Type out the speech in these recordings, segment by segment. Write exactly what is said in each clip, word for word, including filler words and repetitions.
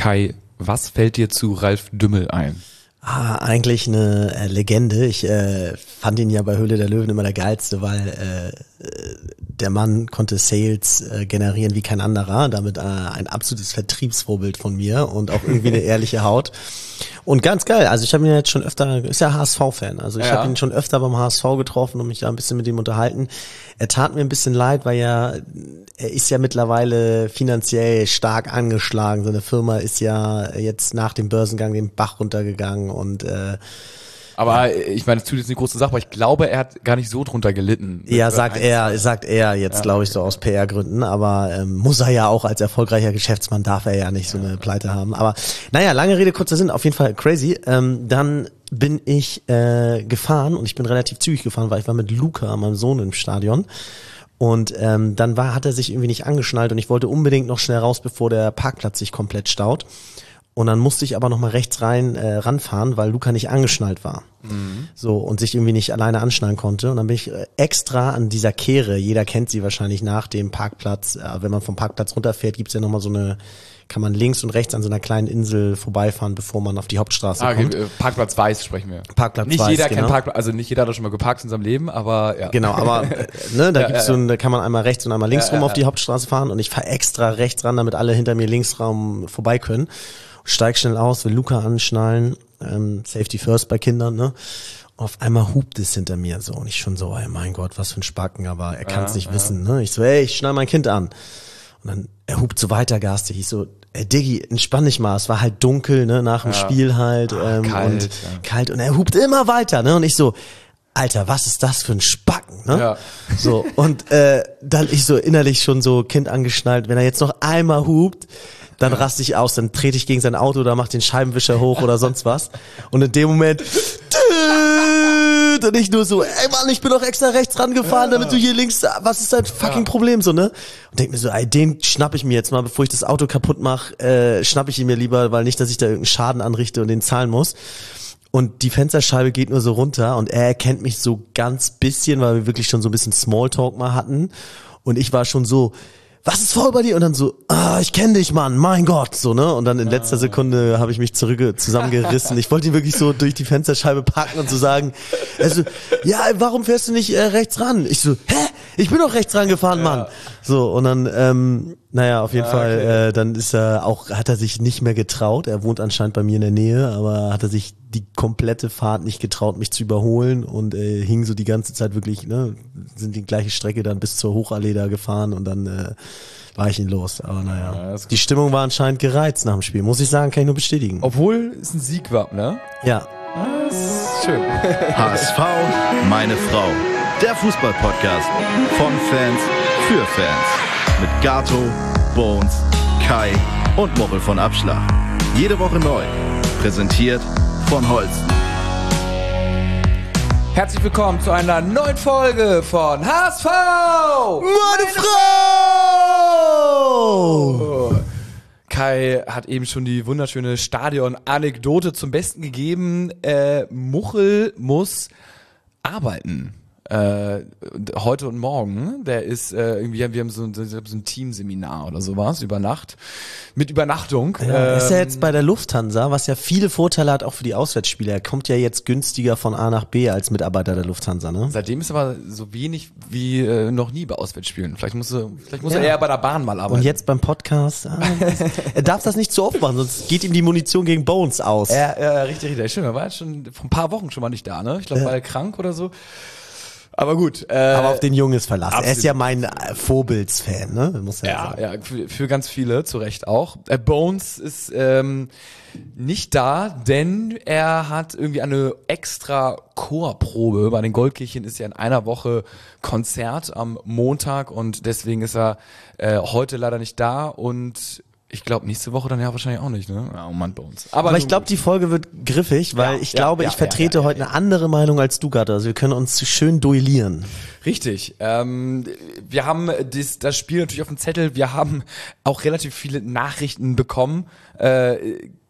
Kai, was fällt dir zu Ralf Dümmel ein? Ah, eigentlich eine äh, Legende. Ich äh, fand ihn ja bei Höhle der Löwen immer der geilste, weil äh, der Mann konnte Sales äh, generieren wie kein anderer. Damit äh, ein absolutes Vertriebsvorbild von mir und auch irgendwie eine ehrliche Haut. Und ganz geil, also ich habe ihn jetzt schon öfter, ist ja H S V-Fan, also ich Ja. habe ihn schon öfter beim H S V getroffen und mich da ein bisschen mit ihm unterhalten. Er tat mir ein bisschen leid, weil ja, er ist ja mittlerweile finanziell stark angeschlagen. Seine Firma ist ja jetzt nach dem Börsengang den Bach runtergegangen und äh, Aber ich meine, das tut jetzt eine große Sache, aber ich glaube, er hat gar nicht so drunter gelitten. ja, sagt er, sagt er jetzt, Ja. glaube ich, so aus P R-Gründen, aber ähm, muss er ja auch als erfolgreicher Geschäftsmann, darf er ja nicht so eine Pleite haben. Aber naja, lange Rede, kurzer Sinn, auf jeden Fall crazy. Ähm, dann bin ich äh, gefahren und ich bin relativ zügig gefahren, weil ich war mit Luca, meinem Sohn, im Stadion. Und ähm, dann war, hat er sich irgendwie nicht angeschnallt und ich wollte unbedingt noch schnell raus, bevor der Parkplatz sich komplett staut. Und dann musste ich aber noch mal rechts rein äh, ranfahren, weil Luca nicht angeschnallt war. Mhm. So, und sich irgendwie nicht alleine anschnallen konnte. Und dann bin ich äh, extra an dieser Kehre, jeder kennt sie wahrscheinlich nach dem Parkplatz, äh, wenn man vom Parkplatz runterfährt, gibt's ja noch mal so eine, kann man links und rechts an so einer kleinen Insel vorbeifahren, bevor man auf die Hauptstraße Ah, okay, kommt. äh, Parkplatz Weiß sprechen wir. Parkplatz nicht Weiß, jeder genau. kennt Parkplatz, also nicht jeder hat da schon mal geparkt in seinem Leben, aber ja. Genau, aber äh, ne, da Ja, gibt's ja, so ein, da kann man einmal rechts und einmal links Ja, rum ja, auf die Hauptstraße fahren und ich fahre extra rechts ran, damit alle hinter mir links rum vorbei können. Steig schnell aus, will Luca anschnallen, ähm, Safety first bei Kindern, ne? Und auf einmal hupt es hinter mir so und ich schon so, ey, mein Gott, was für ein Spacken, aber er kann es Ja, nicht ja. wissen, ne? Ich so, ey, ich schnall mein Kind an. Und dann, er hupt so weiter garstig. Ich so, ey, Diggi, entspann dich mal. Es war halt dunkel, ne, nach dem Ja. Spiel halt, ähm, kalt, und ja. kalt und er hupt immer weiter, ne? Und ich so, Alter, was ist das für ein Spacken, ne? Ja. So, und äh, dann ich so innerlich schon so Kind angeschnallt, wenn er jetzt noch einmal hupt, dann raste ich aus, dann trete ich gegen sein Auto oder mach den Scheibenwischer hoch oder sonst was. Und in dem Moment und ich nur so, ey Mann, ich bin doch extra rechts rangefahren, damit du hier links, was ist dein fucking Problem so, ne? Und denk mir so, ey, den schnapp ich mir jetzt mal, bevor ich das Auto kaputt mache, äh, schnapp ich ihn mir lieber, weil nicht, dass ich da irgendeinen Schaden anrichte und den zahlen muss. Und die Fensterscheibe geht nur so runter und er erkennt mich so ganz bisschen, weil wir wirklich schon so ein bisschen Smalltalk mal hatten. Und ich war schon so, was ist vor bei dir? Und dann so, ah, ich kenne dich, Mann, mein Gott, so, ne? Und dann in letzter Sekunde habe ich mich zurück zusammengerissen. Ich wollte ihn wirklich so durch die Fensterscheibe packen und so sagen, also, ja, warum fährst du nicht äh, rechts ran? Ich so, hä? Ich bin doch rechts rangefahren, Mann. So, und dann, ähm, naja, auf jeden Ah, Fall, okay. äh, dann ist er auch, hat er sich nicht mehr getraut. Er wohnt anscheinend bei mir in der Nähe, aber hat er sich die komplette Fahrt nicht getraut, mich zu überholen und äh, hing so die ganze Zeit wirklich, ne, sind die gleiche Strecke dann bis zur Hochallee da gefahren und dann äh, war ich ihn los. Aber Ja, naja, das ist gut. die Stimmung war anscheinend gereizt nach dem Spiel, muss ich sagen, kann ich nur bestätigen. Obwohl es ein Sieg war, ne? Ja, Das ist schön. H S V, meine Frau. Der Fußball-Podcast von Fans für Fans. Mit Gato, Bones, Kai und Mochel von Abschlag. Jede Woche neu. Präsentiert von Holsten. Herzlich willkommen zu einer neuen Folge von H S V! meine Frau! Kai hat eben schon die wunderschöne Stadion-Anekdote zum Besten gegeben. Äh, Muchel muss arbeiten. Äh, heute und morgen. Der ist äh, irgendwie, wir haben so, ein- so ein Teamseminar oder sowas über Nacht. Mit Übernachtung. Ja, ist ja Ähm, jetzt bei der Lufthansa, was ja viele Vorteile hat, auch für die Auswärtsspieler. Er kommt ja jetzt günstiger von A nach B als Mitarbeiter der Lufthansa, ne? Seitdem ist aber so wenig wie äh, noch nie bei Auswärtsspielen. Vielleicht muss, er, vielleicht muss Ja. er eher bei der Bahn mal arbeiten. Und jetzt beim Podcast, ah, das, er darf das nicht zu oft machen, sonst geht ihm die Munition gegen Bones aus. Ja, ja, richtig, richtig. Stimmt, er war jetzt schon vor ein paar Wochen schon mal nicht da, ne? Ich glaube, Ja. war er krank oder so. Aber gut. Äh, Aber auf den Junges verlassen. Er ist absolut. ja mein äh, Vorbildsfan, ne? Muss er ja, sagen. ja, für, für ganz viele, zu Recht auch. Äh, Bones ist ähm, nicht da, denn er hat irgendwie eine extra Chorprobe. Bei den Goldkirchen ist ja in einer Woche Konzert am Montag und deswegen ist er äh, heute leider nicht da und ich glaube nächste Woche dann ja wahrscheinlich auch nicht, ne? Ja, oh Mann, Bones. Aber nun ich glaube, gut. die Folge wird griffig, weil Ja, ich ja, glaube, ja, ich vertrete ja, ja, heute ja. eine andere Meinung als du gerade. Also wir können uns schön duellieren. Richtig. Ähm, wir haben das, das Spiel natürlich auf dem Zettel. Wir haben auch relativ viele Nachrichten bekommen. Äh,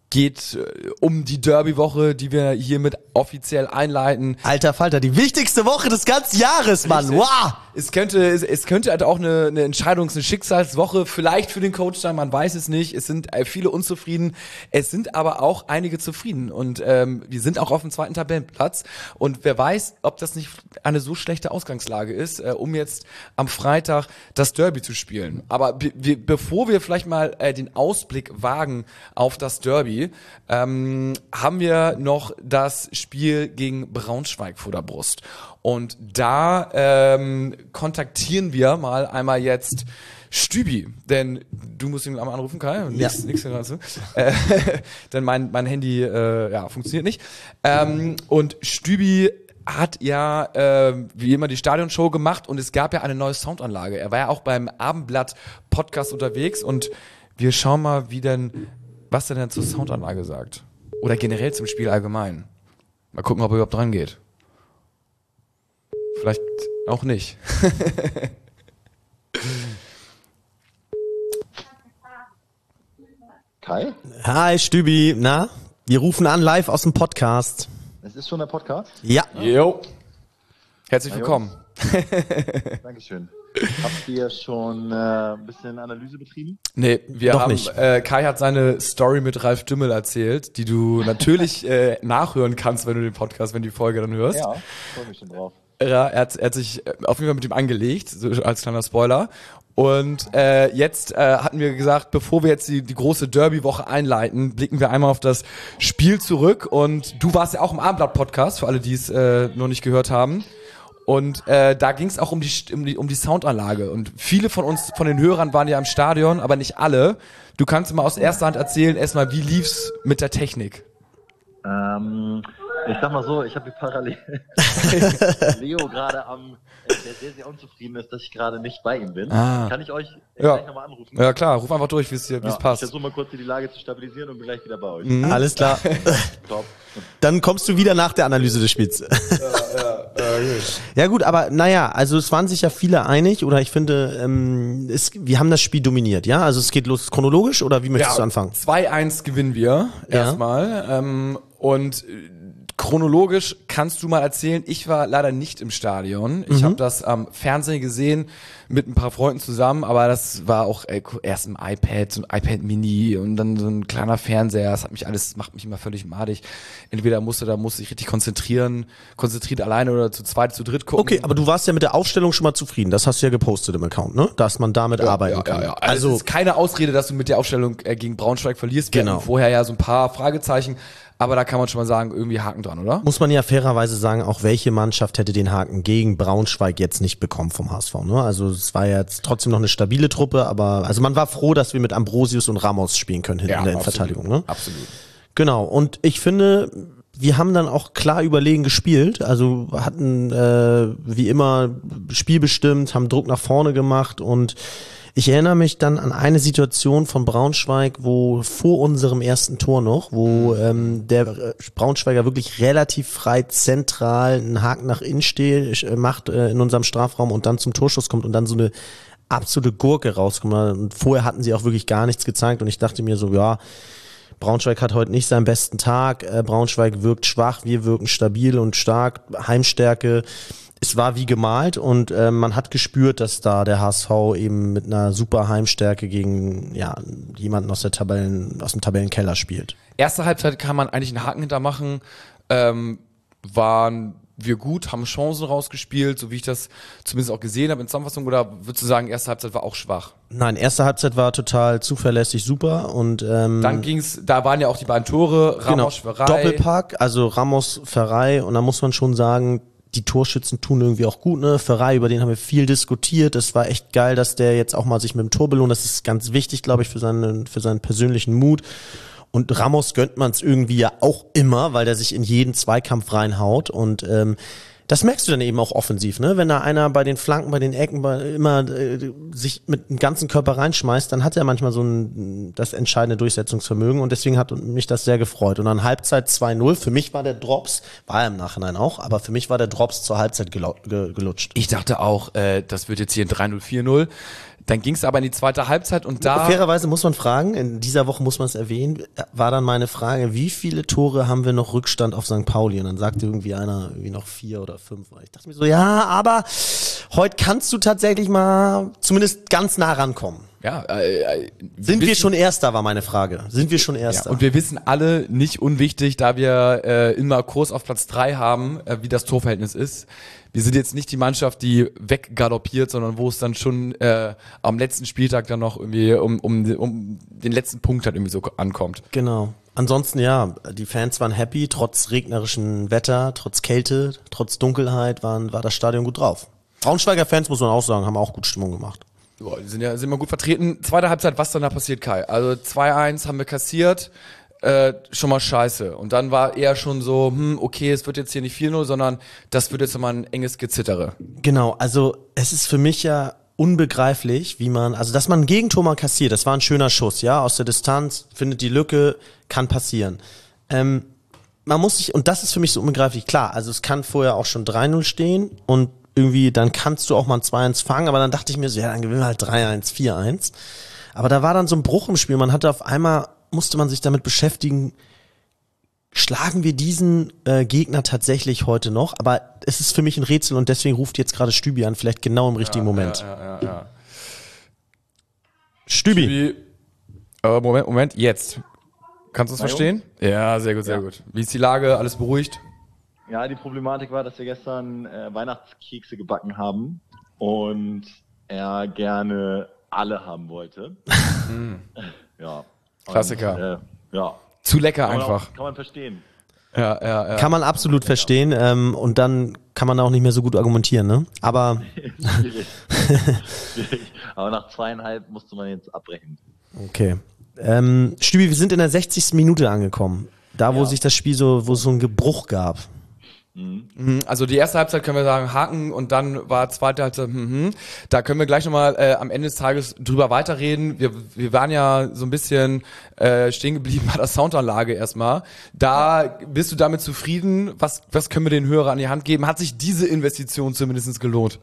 geht äh, um die Derby-Woche, die wir hiermit offiziell einleiten. Alter Falter, die wichtigste Woche des ganzen Jahres, Mann. Richtig. Wow! Es könnte, es, es könnte halt auch eine, eine Entscheidungs-, eine Schicksalswoche vielleicht für den Coach sein, man weiß es nicht. Es sind äh, viele unzufrieden, es sind aber auch einige zufrieden und ähm, wir sind auch auf dem zweiten Tabellenplatz und wer weiß, ob das nicht eine so schlechte Ausgangslage ist, äh, um jetzt am Freitag das Derby zu spielen. Aber be- wir, bevor wir vielleicht mal äh, den Ausblick wagen auf das Derby, ähm, haben wir noch das Spiel gegen Braunschweig vor der Brust. Und da ähm, kontaktieren wir mal einmal jetzt Stübi, denn du musst ihn einmal anrufen, Kai. Nix, Ja. nix dazu. Äh, denn mein mein Handy äh, ja funktioniert nicht. Ähm, und Stübi hat ja äh, wie immer die Stadionshow gemacht und es gab ja eine neue Soundanlage. Er war ja auch beim Abendblatt-Podcast unterwegs und wir schauen mal, wie denn, was er denn zur Soundanlage sagt. Oder generell zum Spiel allgemein. Mal gucken, ob er überhaupt dran geht. Vielleicht auch nicht. Kai? Hi, Stübi. Na? Wir rufen an live aus dem Podcast. Es ist schon der Podcast? Ja. Jo. Herzlich Na, willkommen. Dankeschön. Habt ihr schon äh, ein bisschen Analyse betrieben? Nee, wir Doch haben, nicht. Äh, Kai hat seine Story mit Ralf Dümmel erzählt, die du natürlich äh, nachhören kannst, wenn du den Podcast, wenn du die Folge dann hörst. Ja, freue mich schon drauf. Ja, er hat, er hat sich äh, auf jeden Fall mit ihm angelegt, so als kleiner Spoiler. Und äh, jetzt äh, hatten wir gesagt, bevor wir jetzt die, die große Derby-Woche einleiten, blicken wir einmal auf das Spiel zurück. Und du warst ja auch im Abendblatt-Podcast, für alle, die es äh, noch nicht gehört haben. Und äh, da ging es auch um die, um die um die Soundanlage. Und viele von uns, von den Hörern, waren ja im Stadion, aber nicht alle. Du kannst mal aus erster Hand erzählen, erstmal, wie lief's mit der Technik? Ähm, ich sag mal so, ich habe hier parallel Leo gerade am, äh, der sehr, sehr unzufrieden ist, dass ich gerade nicht bei ihm bin. Ah. Kann ich euch äh, Ja. gleich nochmal anrufen? Ja klar, ruf einfach durch, wie es dir wie es Ja, passt. Ich versuche mal kurz hier die Lage zu stabilisieren und bin gleich wieder bei euch. Mhm. Alles klar. Top. Dann kommst du wieder nach der Analyse des Spiels. Ja gut, aber naja, also es waren sich ja viele einig oder ich finde, ähm, es, wir haben das Spiel dominiert, ja? Also es geht los chronologisch oder wie möchtest du anfangen? zwei eins gewinnen wir Ja. erstmal. Ähm, und äh, chronologisch kannst du mal erzählen, ich war leider nicht im Stadion. Ich Mhm. habe das am Fernsehen gesehen mit ein paar Freunden zusammen, aber das war auch äh, erst im iPad, so ein iPad Mini und dann so ein kleiner Fernseher. Das hat mich alles, macht mich immer völlig madig. Entweder musste da musste ich richtig konzentrieren, konzentriert alleine oder zu zweit, zu dritt gucken. Okay, aber du warst ja mit der Aufstellung schon mal zufrieden. Das hast du ja gepostet im Account, ne? Dass man damit arbeiten ja, kann. Ja, ja. Also, Also, es ist keine Ausrede, dass du mit der Aufstellung äh, gegen Braunschweig verlierst. Wir Genau. hatten vorher ja so ein paar Fragezeichen, aber da kann man schon mal sagen, irgendwie Haken dran, oder? muss man ja fairerweise sagen, auch welche Mannschaft hätte den Haken gegen Braunschweig jetzt nicht bekommen vom H S V, ne? Also es war jetzt trotzdem noch eine stabile Truppe, aber also man war froh, dass wir mit Ambrosius und Ramos spielen können hinten in der Innenverteidigung, ne? Absolut. Genau, und ich finde, wir haben dann auch klar überlegen gespielt, also hatten äh, wie immer Spiel bestimmt, haben Druck nach vorne gemacht und ich erinnere mich dann an eine Situation von Braunschweig, wo vor unserem ersten Tor noch, wo ähm, der äh, Braunschweiger wirklich relativ frei zentral einen Haken nach innen steht, äh, macht äh, in unserem Strafraum und dann zum Torschuss kommt und dann so eine absolute Gurke rauskommt. Und vorher hatten sie auch wirklich gar nichts gezeigt und ich dachte mir so, ja, Braunschweig hat heute nicht seinen besten Tag, äh, Braunschweig wirkt schwach, wir wirken stabil und stark, Heimstärke. Es war wie gemalt und äh, man hat gespürt, dass da der H S V eben mit einer super Heimstärke gegen ja jemanden aus der Tabellen, aus dem Tabellenkeller spielt. Erste Halbzeit kann man eigentlich einen Haken hintermachen. Ähm, waren wir gut, haben Chancen rausgespielt, so wie ich das zumindest auch gesehen habe in Zusammenfassung, oder würdest du sagen, erste Halbzeit war auch schwach? Nein, erste Halbzeit war total zuverlässig, super und ähm, Dann ging's, da waren ja auch die beiden Tore, Ramos, genau, Ferrei. Doppelpack, also Ramos, Ferrei und da muss man schon sagen, die Torschützen tun irgendwie auch gut, ne? Ferrei, über den haben wir viel diskutiert. Es war echt geil, dass der jetzt auch mal sich mit dem Tor belohnt. Das ist ganz wichtig, glaube ich, für seinen, für seinen persönlichen Mut. Und Ramos gönnt man es irgendwie ja auch immer, weil der sich in jeden Zweikampf reinhaut. Und ähm, Das merkst du dann eben auch offensiv, ne? Wenn da einer bei den Flanken, bei den Ecken bei, immer äh, sich mit dem ganzen Körper reinschmeißt, dann hat er manchmal so ein das entscheidende Durchsetzungsvermögen und deswegen hat mich das sehr gefreut. Und dann Halbzeit zwei null, für mich war der Drops, war er im Nachhinein auch, aber für mich war der Drops zur Halbzeit gelu- ge- gelutscht. Ich dachte auch, äh, das wird jetzt hier ein drei null, vier null. Dann ging es aber in die zweite Halbzeit und da... Fairerweise muss man fragen, in dieser Woche muss man es erwähnen, war dann meine Frage, wie viele Tore haben wir noch Rückstand auf Sankt Pauli? Und dann sagte irgendwie einer irgendwie noch vier oder fünf. Ich dachte mir so, ja, aber heute kannst du tatsächlich mal zumindest ganz nah rankommen. Ja, äh, äh, Sind wir wissen, schon Erster, war meine Frage. Sind wir schon Erster? Ja, und wir wissen alle, nicht unwichtig, da wir äh, immer Kurs auf Platz drei haben, äh, wie das Torverhältnis ist. Wir sind jetzt nicht die Mannschaft, die weggaloppiert, sondern wo es dann schon äh, am letzten Spieltag dann noch irgendwie um, um, um den letzten Punkt halt irgendwie so ankommt. Genau. Ansonsten ja, die Fans waren happy, trotz regnerischem Wetter, trotz Kälte, trotz Dunkelheit waren, war das Stadion gut drauf. Braunschweiger Fans, muss man auch sagen, haben auch gut Stimmung gemacht. Boah, die sind ja sind wir gut vertreten. Zweite Halbzeit, was dann da passiert, Kai? Also zwei eins haben wir kassiert, äh, schon mal scheiße. Und dann war eher schon so, hm, okay, es wird jetzt hier nicht vier null, sondern das wird jetzt mal ein enges Gezittere. Genau, also es ist für mich ja unbegreiflich, wie man, also dass man ein Gegentor mal kassiert, das war ein schöner Schuss, ja, aus der Distanz, findet die Lücke, kann passieren. Ähm, man muss sich, und das ist für mich so unbegreiflich, klar, also es kann vorher auch schon drei null stehen und irgendwie, dann kannst du auch mal ein zwei eins fangen, aber dann dachte ich mir so, ja, dann gewinnen wir halt drei eins, vier eins. Aber da war dann so ein Bruch im Spiel, man hatte auf einmal, musste man sich damit beschäftigen, schlagen wir diesen äh, Gegner tatsächlich heute noch? Aber es ist für mich ein Rätsel und deswegen ruft jetzt gerade Stübi an, vielleicht genau im richtigen ja, Moment. Ja, ja, ja, ja. Stübi. Stübi. Äh, Moment, Moment, jetzt. Kannst du es verstehen? Ja, sehr gut, sehr Ja. gut. Wie ist die Lage? Alles beruhigt? Ja, die Problematik war, dass wir gestern äh, Weihnachtskekse gebacken haben und er gerne alle haben wollte. Ja. Klassiker. Und, äh, ja. Zu lecker Kann man, einfach. auch, kann man verstehen. Ja, ja, ja. Kann man absolut verstehen ähm, und dann kann man auch nicht mehr so gut argumentieren, ne? Aber Schwierig. Schwierig. Aber nach zweieinhalb musste man jetzt abbrechen. okay. Ähm, Stübi, wir sind in der sechzigsten Minute angekommen. Da, wo Ja. sich das Spiel so, wo es so einen Gebruch gab. Mhm, Also die erste Halbzeit können wir sagen Haken und dann war zweite Halbzeit, mhm. Da können wir gleich nochmal äh, am Ende des Tages drüber weiterreden. Wir, wir waren ja so ein bisschen äh, stehen geblieben bei der Soundanlage erstmal. Da bist du damit zufrieden? Was, was können wir den Hörer an die Hand geben? Hat sich diese Investition zumindest gelohnt?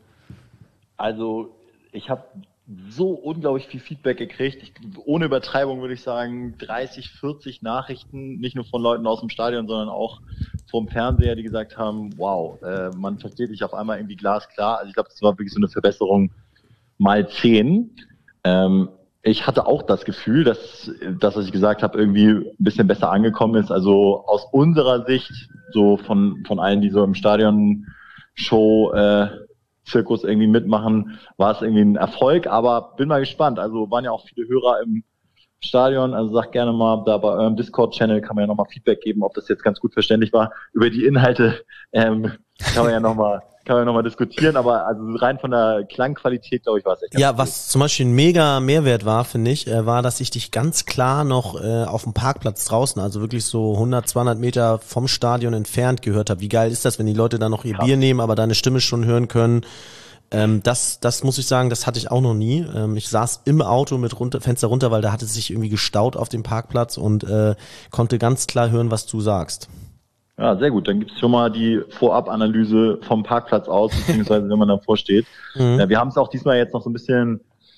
Also ich habe so unglaublich viel Feedback gekriegt. Ich, ohne Übertreibung würde ich sagen dreißig, vierzig Nachrichten, nicht nur von Leuten aus dem Stadion, sondern auch vom Fernseher, die gesagt haben, wow, äh, man versteht dich auf einmal irgendwie glasklar. Also ich glaube, das war wirklich so eine Verbesserung mal zehn. Ähm, ich hatte auch das Gefühl, dass das, was ich gesagt habe, irgendwie ein bisschen besser angekommen ist. Also aus unserer Sicht, so von von allen, die so im Stadion Show äh, Zirkus irgendwie mitmachen, war es irgendwie ein Erfolg, aber bin mal gespannt. Also waren ja auch viele Hörer im Stadion, also sagt gerne mal, da bei eurem Discord-Channel kann man ja nochmal Feedback geben, ob das jetzt ganz gut verständlich war. Über die Inhalte ähm, kann man ja nochmal kann man noch mal diskutieren, aber also rein von der Klangqualität, glaube ich, war es echt ganz Ja, gut. was zum Beispiel ein mega Mehrwert war, finde ich, äh, war, dass ich dich ganz klar noch äh, auf dem Parkplatz draußen, also wirklich so hundert, zweihundert Meter vom Stadion entfernt gehört habe. Wie geil ist das, wenn die Leute dann noch ihr Ja. Bier nehmen, aber deine Stimme schon hören können? Ähm, das, das muss ich sagen, das hatte ich auch noch nie. Ähm, ich saß im Auto mit runter, Fenster runter, weil da hatte es sich irgendwie gestaut auf dem Parkplatz und äh, konnte ganz klar hören, was du sagst. Ja, sehr gut. Dann gibt's schon mal die Vorab-Analyse vom Parkplatz aus, beziehungsweise wenn man davor steht. Mhm. Ja, wir haben es auch diesmal jetzt noch so ein bisschen,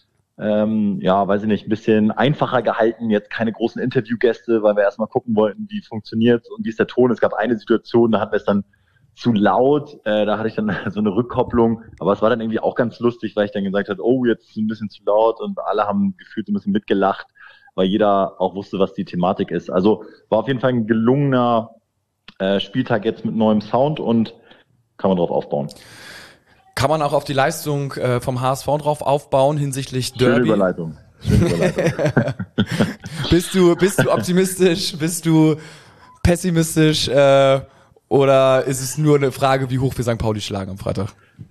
ähm, ja, weiß ich nicht, ein bisschen einfacher gehalten. Jetzt keine großen Interviewgäste, weil wir erstmal gucken wollten, wie funktioniert und wie ist der Ton. Es gab eine Situation, da hatten wir es dann zu laut, äh, da hatte ich dann so eine Rückkopplung, aber es war dann irgendwie auch ganz lustig, weil ich dann gesagt habe, oh, jetzt ist es ein bisschen zu laut und alle haben gefühlt ein bisschen mitgelacht, weil jeder auch wusste, was die Thematik ist. Also war auf jeden Fall ein gelungener äh, Spieltag jetzt mit neuem Sound und kann man drauf aufbauen. Kann man auch auf die Leistung äh, vom H S V drauf aufbauen hinsichtlich Schöne Derby? Überleitung. Schöne Überleitung. Bist du, bist du optimistisch? Bist du pessimistisch? Äh, oder ist es nur eine Frage, wie hoch wir Sankt Pauli schlagen am Freitag?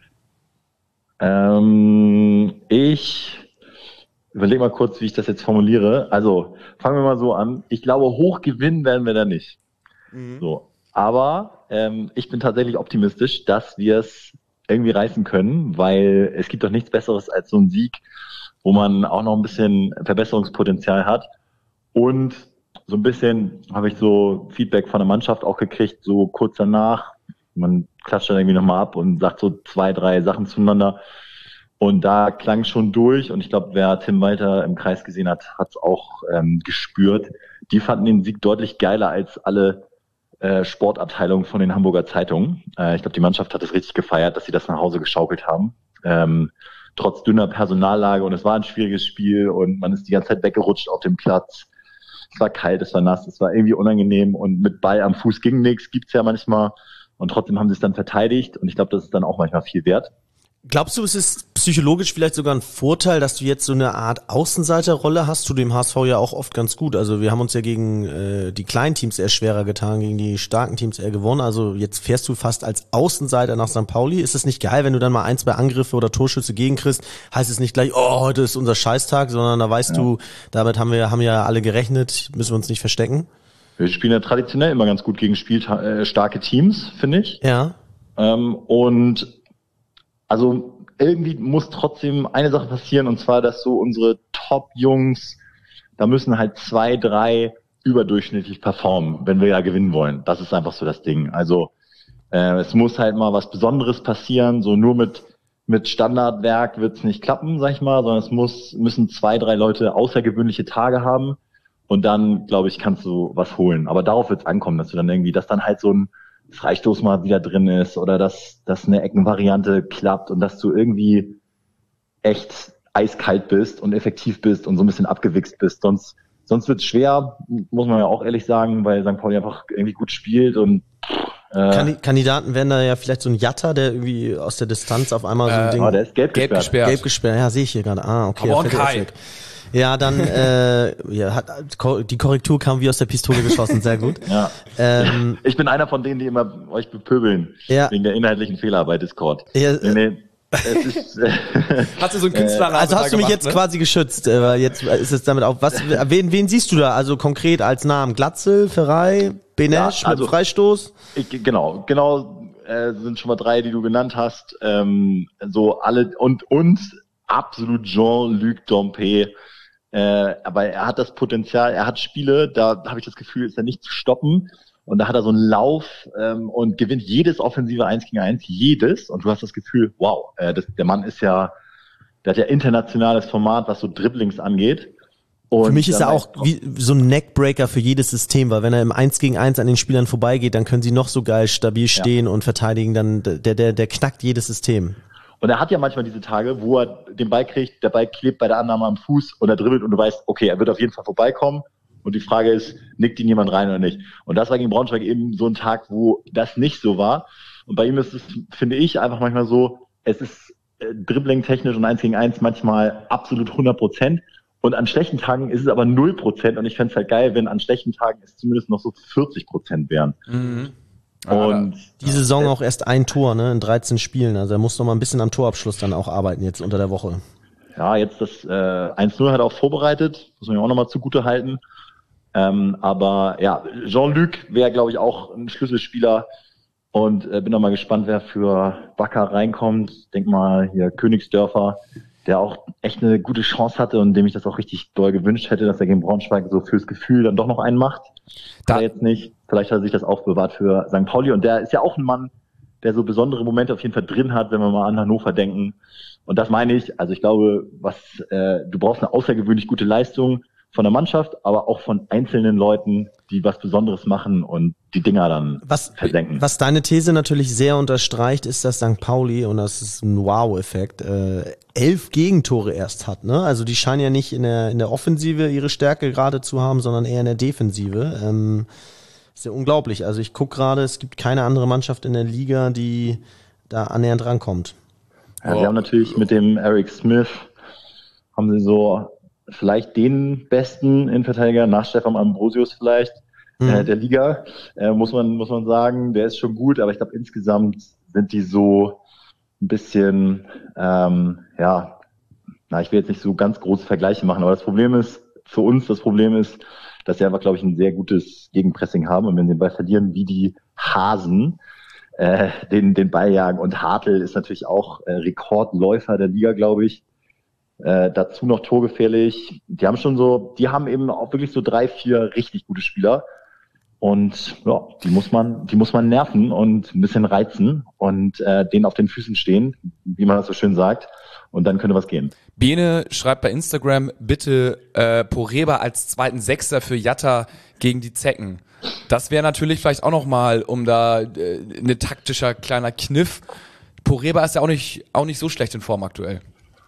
ähm, ich überlege mal kurz, wie ich das jetzt formuliere. Also fangen wir mal so an. Ich glaube, hoch gewinnen werden wir da nicht. So. Aber ähm, ich bin tatsächlich optimistisch, dass wir es irgendwie reißen können, weil es gibt doch nichts Besseres als so ein Sieg, wo man auch noch ein bisschen Verbesserungspotenzial hat. Und so ein bisschen habe ich so Feedback von der Mannschaft auch gekriegt, so kurz danach. Man klatscht dann irgendwie nochmal ab und sagt so zwei, drei Sachen zueinander. Und da klang schon durch. Und ich glaube, wer Tim Walter im Kreis gesehen hat, hat es auch ähm, gespürt. Die fanden den Sieg deutlich geiler als alle äh, Sportabteilungen von den Hamburger Zeitungen. Äh, ich glaube, die Mannschaft hat es richtig gefeiert, dass sie das nach Hause geschaukelt haben. Ähm, trotz dünner Personallage. Und es war ein schwieriges Spiel und man ist die ganze Zeit weggerutscht auf dem Platz. Es war kalt, es war nass, es war irgendwie unangenehm und mit Ball am Fuß ging nichts, gibt's ja manchmal. Und trotzdem haben sie es dann verteidigt und ich glaube, das ist dann auch manchmal viel wert. Glaubst du, es ist psychologisch vielleicht sogar ein Vorteil, dass du jetzt so eine Art Außenseiterrolle hast? Tut dem H S V ja auch oft ganz gut. Also wir haben uns ja gegen äh, die kleinen Teams eher schwerer getan, gegen die starken Teams eher gewonnen. Also jetzt fährst du fast als Außenseiter nach Sankt Pauli. Ist das nicht geil, wenn du dann mal ein, zwei Angriffe oder Torschüsse gegenkriegst? Heißt es nicht gleich, oh, heute ist unser Scheißtag, sondern da weißt ja. du, damit haben wir haben ja alle gerechnet, müssen wir uns nicht verstecken. Wir spielen ja traditionell immer ganz gut gegen spiel, äh, starke Teams, finde ich. Ja. Ähm, und also irgendwie muss trotzdem eine Sache passieren, und zwar, dass so unsere Top-Jungs, da müssen halt zwei, drei überdurchschnittlich performen, wenn wir ja gewinnen wollen. Das ist einfach so das Ding. Also äh, es muss halt mal was Besonderes passieren. So nur mit mit Standardwerk wird's nicht klappen, sag ich mal, sondern es muss müssen zwei, drei Leute außergewöhnliche Tage haben. Und dann, glaube ich, kannst du was holen. Aber darauf wird's ankommen, dass du dann irgendwie, dass dann halt so ein Freistoß mal wieder drin ist oder dass, dass eine Eckenvariante klappt und dass du irgendwie echt eiskalt bist und effektiv bist und so ein bisschen abgewichst bist. Sonst, sonst wird's schwer, muss man ja auch ehrlich sagen, weil Sankt Pauli einfach irgendwie gut spielt und äh, Kandidaten wären da ja vielleicht so ein Jatta, der irgendwie aus der Distanz auf einmal so ein äh, Ding... Oh, der ist gelb, gelb gesperrt. gesperrt. Gelb gesperrt, ja, sehe ich hier gerade. Ah, okay. Aber Kai. Ja, dann äh, ja, hat, die Korrektur kam wie aus der Pistole geschossen, sehr gut. Ja. Ähm, ich bin einer von denen, die immer euch bepöbeln, ja. wegen der inhaltlichen Fehler bei Discord. Ja, nee, nee, es ist, äh, hast du so einen Künstlernamen Also hast du mich gemacht, jetzt ne? quasi geschützt, äh, weil jetzt ist es damit auch, was, wen, wen siehst du da, also konkret als Namen? Glatzel, Ferrei, Benesch ja, also, mit Freistoß? Ich, genau, genau, äh, sind schon mal drei, die du genannt hast, ähm, so alle, und uns absolut Jean-Luc Dompe. Äh, aber er hat das Potenzial, er hat Spiele, da habe ich das Gefühl, ist er nicht zu stoppen. Und da hat er so einen Lauf ähm, und gewinnt jedes offensive eins gegen eins, jedes. Und du hast das Gefühl, wow, äh, das, der Mann ist ja, der hat ja internationales Format, was so Dribblings angeht. Und für mich ist er auch wie so ein Neckbreaker für jedes System, weil wenn er im eins gegen eins an den Spielern vorbeigeht, dann können sie noch so geil stabil stehen ja. und verteidigen, dann der, der, der knackt jedes System. Und er hat ja manchmal diese Tage, wo er den Ball kriegt, der Ball klebt bei der Annahme am Fuß und er dribbelt und du weißt, okay, er wird auf jeden Fall vorbeikommen. Und die Frage ist, nickt ihn jemand rein oder nicht? Und das war gegen Braunschweig eben so ein Tag, wo das nicht so war. Und bei ihm ist es, finde ich, einfach manchmal so, es ist äh, dribbling-technisch und eins gegen eins manchmal absolut hundert Prozent. Und an schlechten Tagen ist es aber null Prozent. Und ich fände es halt geil, wenn an schlechten Tagen es zumindest noch so vierzig Prozent wären. Mhm. Und die Saison auch erst ein Tor, ne, in dreizehn Spielen. Also er muss noch mal ein bisschen am Torabschluss dann auch arbeiten jetzt unter der Woche. Ja, jetzt das äh, eins null hat er auch vorbereitet, muss man ja auch noch mal zugute halten. Ähm, aber ja, Jean-Luc wäre, glaube ich, auch ein Schlüsselspieler und äh, bin noch mal gespannt, wer für Wacker reinkommt. Denk mal hier Königsdörfer, der auch echt eine gute Chance hatte und dem ich das auch richtig doll gewünscht hätte, dass er gegen Braunschweig so fürs Gefühl dann doch noch einen macht. Da jetzt nicht. Vielleicht hat er sich das aufbewahrt für Sankt Pauli. Und der ist ja auch ein Mann, der so besondere Momente auf jeden Fall drin hat, wenn wir mal an Hannover denken. Und das meine ich. Also ich glaube, was äh, du brauchst eine außergewöhnlich gute Leistung von der Mannschaft, aber auch von einzelnen Leuten, die was Besonderes machen und die Dinger dann was, versenken. Was deine These natürlich sehr unterstreicht, ist, dass Sankt Pauli, und das ist ein Wow-Effekt, äh, elf Gegentore erst hat. Ne? Also die scheinen ja nicht in der in der Offensive ihre Stärke gerade zu haben, sondern eher in der Defensive. Ähm, ist ja unglaublich. Also ich gucke gerade, es gibt keine andere Mannschaft in der Liga, die da annähernd rankommt. Ja, oh. Sie haben natürlich mit dem Eric Smith, haben sie so vielleicht den besten Innenverteidiger, nach Stefan Ambrosius vielleicht, mhm. äh, der Liga, äh, muss man muss man sagen. Der ist schon gut, aber ich glaube, insgesamt sind die so ein bisschen, ähm, ja, na, ich will jetzt nicht so ganz große Vergleiche machen, aber das Problem ist, für uns das Problem ist, dass sie einfach, glaube ich, ein sehr gutes Gegenpressing haben und wenn sie den Ball verlieren, wie die Hasen äh, den, den Ball jagen. Und Hartl ist natürlich auch äh, Rekordläufer der Liga, glaube ich. Äh, dazu noch torgefährlich. Die haben schon so, die haben eben auch wirklich so drei, vier richtig gute Spieler. Und ja, die muss man, die muss man nerven und ein bisschen reizen und äh, denen auf den Füßen stehen, wie man das so schön sagt. Und dann könnte was gehen. Bene schreibt bei Instagram, bitte äh, Poreba als zweiten Sechster für Jatta gegen die Zecken. Das wäre natürlich vielleicht auch nochmal, um da äh, eine taktischer kleiner Kniff. Poreba ist ja auch nicht, auch nicht so schlecht in Form aktuell.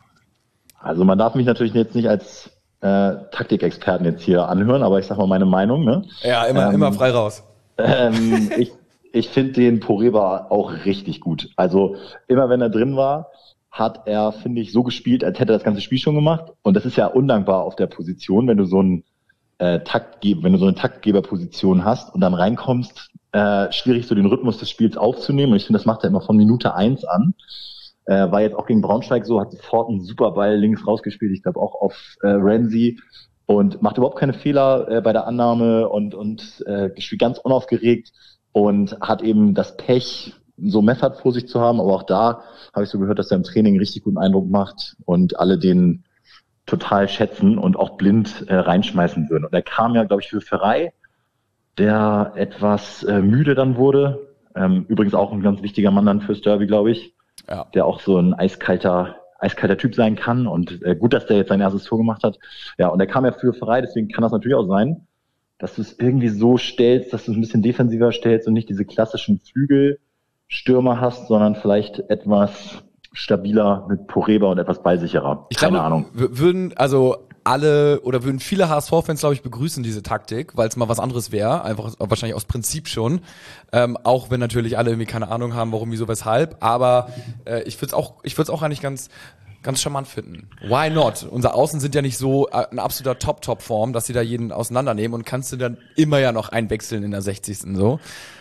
Also man darf mich natürlich jetzt nicht als äh, Taktikexperten jetzt hier anhören, aber ich sag mal meine Meinung. Ne? Ja, immer, ähm, immer frei raus. Ähm, ich ich finde den Poreba auch richtig gut. Also immer wenn er drin war, hat er, finde ich, so gespielt, als hätte er das ganze Spiel schon gemacht. Und das ist ja undankbar auf der Position, wenn du so einen äh, Taktgeber, wenn du so eine Taktgeberposition hast und dann reinkommst, äh, schwierig so den Rhythmus des Spiels aufzunehmen. Und ich finde, das macht er immer von Minute eins an. Äh, war jetzt auch gegen Braunschweig so, hat sofort einen super Ball links rausgespielt, ich glaube auch auf äh, Ramsey und macht überhaupt keine Fehler äh, bei der Annahme und und äh, spielt ganz unaufgeregt und hat eben das Pech, so Meffert vor sich zu haben, aber auch da habe ich so gehört, dass er im Training einen richtig guten Eindruck macht und alle den total schätzen und auch blind äh, reinschmeißen würden. Und er kam ja, glaube ich, für Ferrei, der etwas äh, müde dann wurde, ähm, übrigens auch ein ganz wichtiger Mann dann fürs Derby, glaube ich. Ja. Der auch so ein eiskalter, eiskalter Typ sein kann und äh, gut, dass der jetzt sein erstes Tor gemacht hat. Ja, und er kam ja für frei, deswegen kann das natürlich auch sein, dass du es irgendwie so stellst, dass du es ein bisschen defensiver stellst und nicht diese klassischen Flügelstürmer hast, sondern vielleicht etwas stabiler mit Poreba und etwas ballsicherer. Ich Keine glaube, Ahnung. Würden also alle oder würden viele H S V-Fans, glaube ich, begrüßen diese Taktik, weil es mal was anderes wäre, einfach wahrscheinlich aus Prinzip schon, ähm, auch wenn natürlich alle irgendwie keine Ahnung haben, warum, wieso, weshalb, aber äh, ich würde es auch, ich würde es auch eigentlich ganz, ganz charmant finden. Why not? Unsere Außen sind ja nicht so äh, in absoluter Top-Top-Form, dass sie da jeden auseinandernehmen und kannst du dann immer ja noch einwechseln in der sechzigsten so,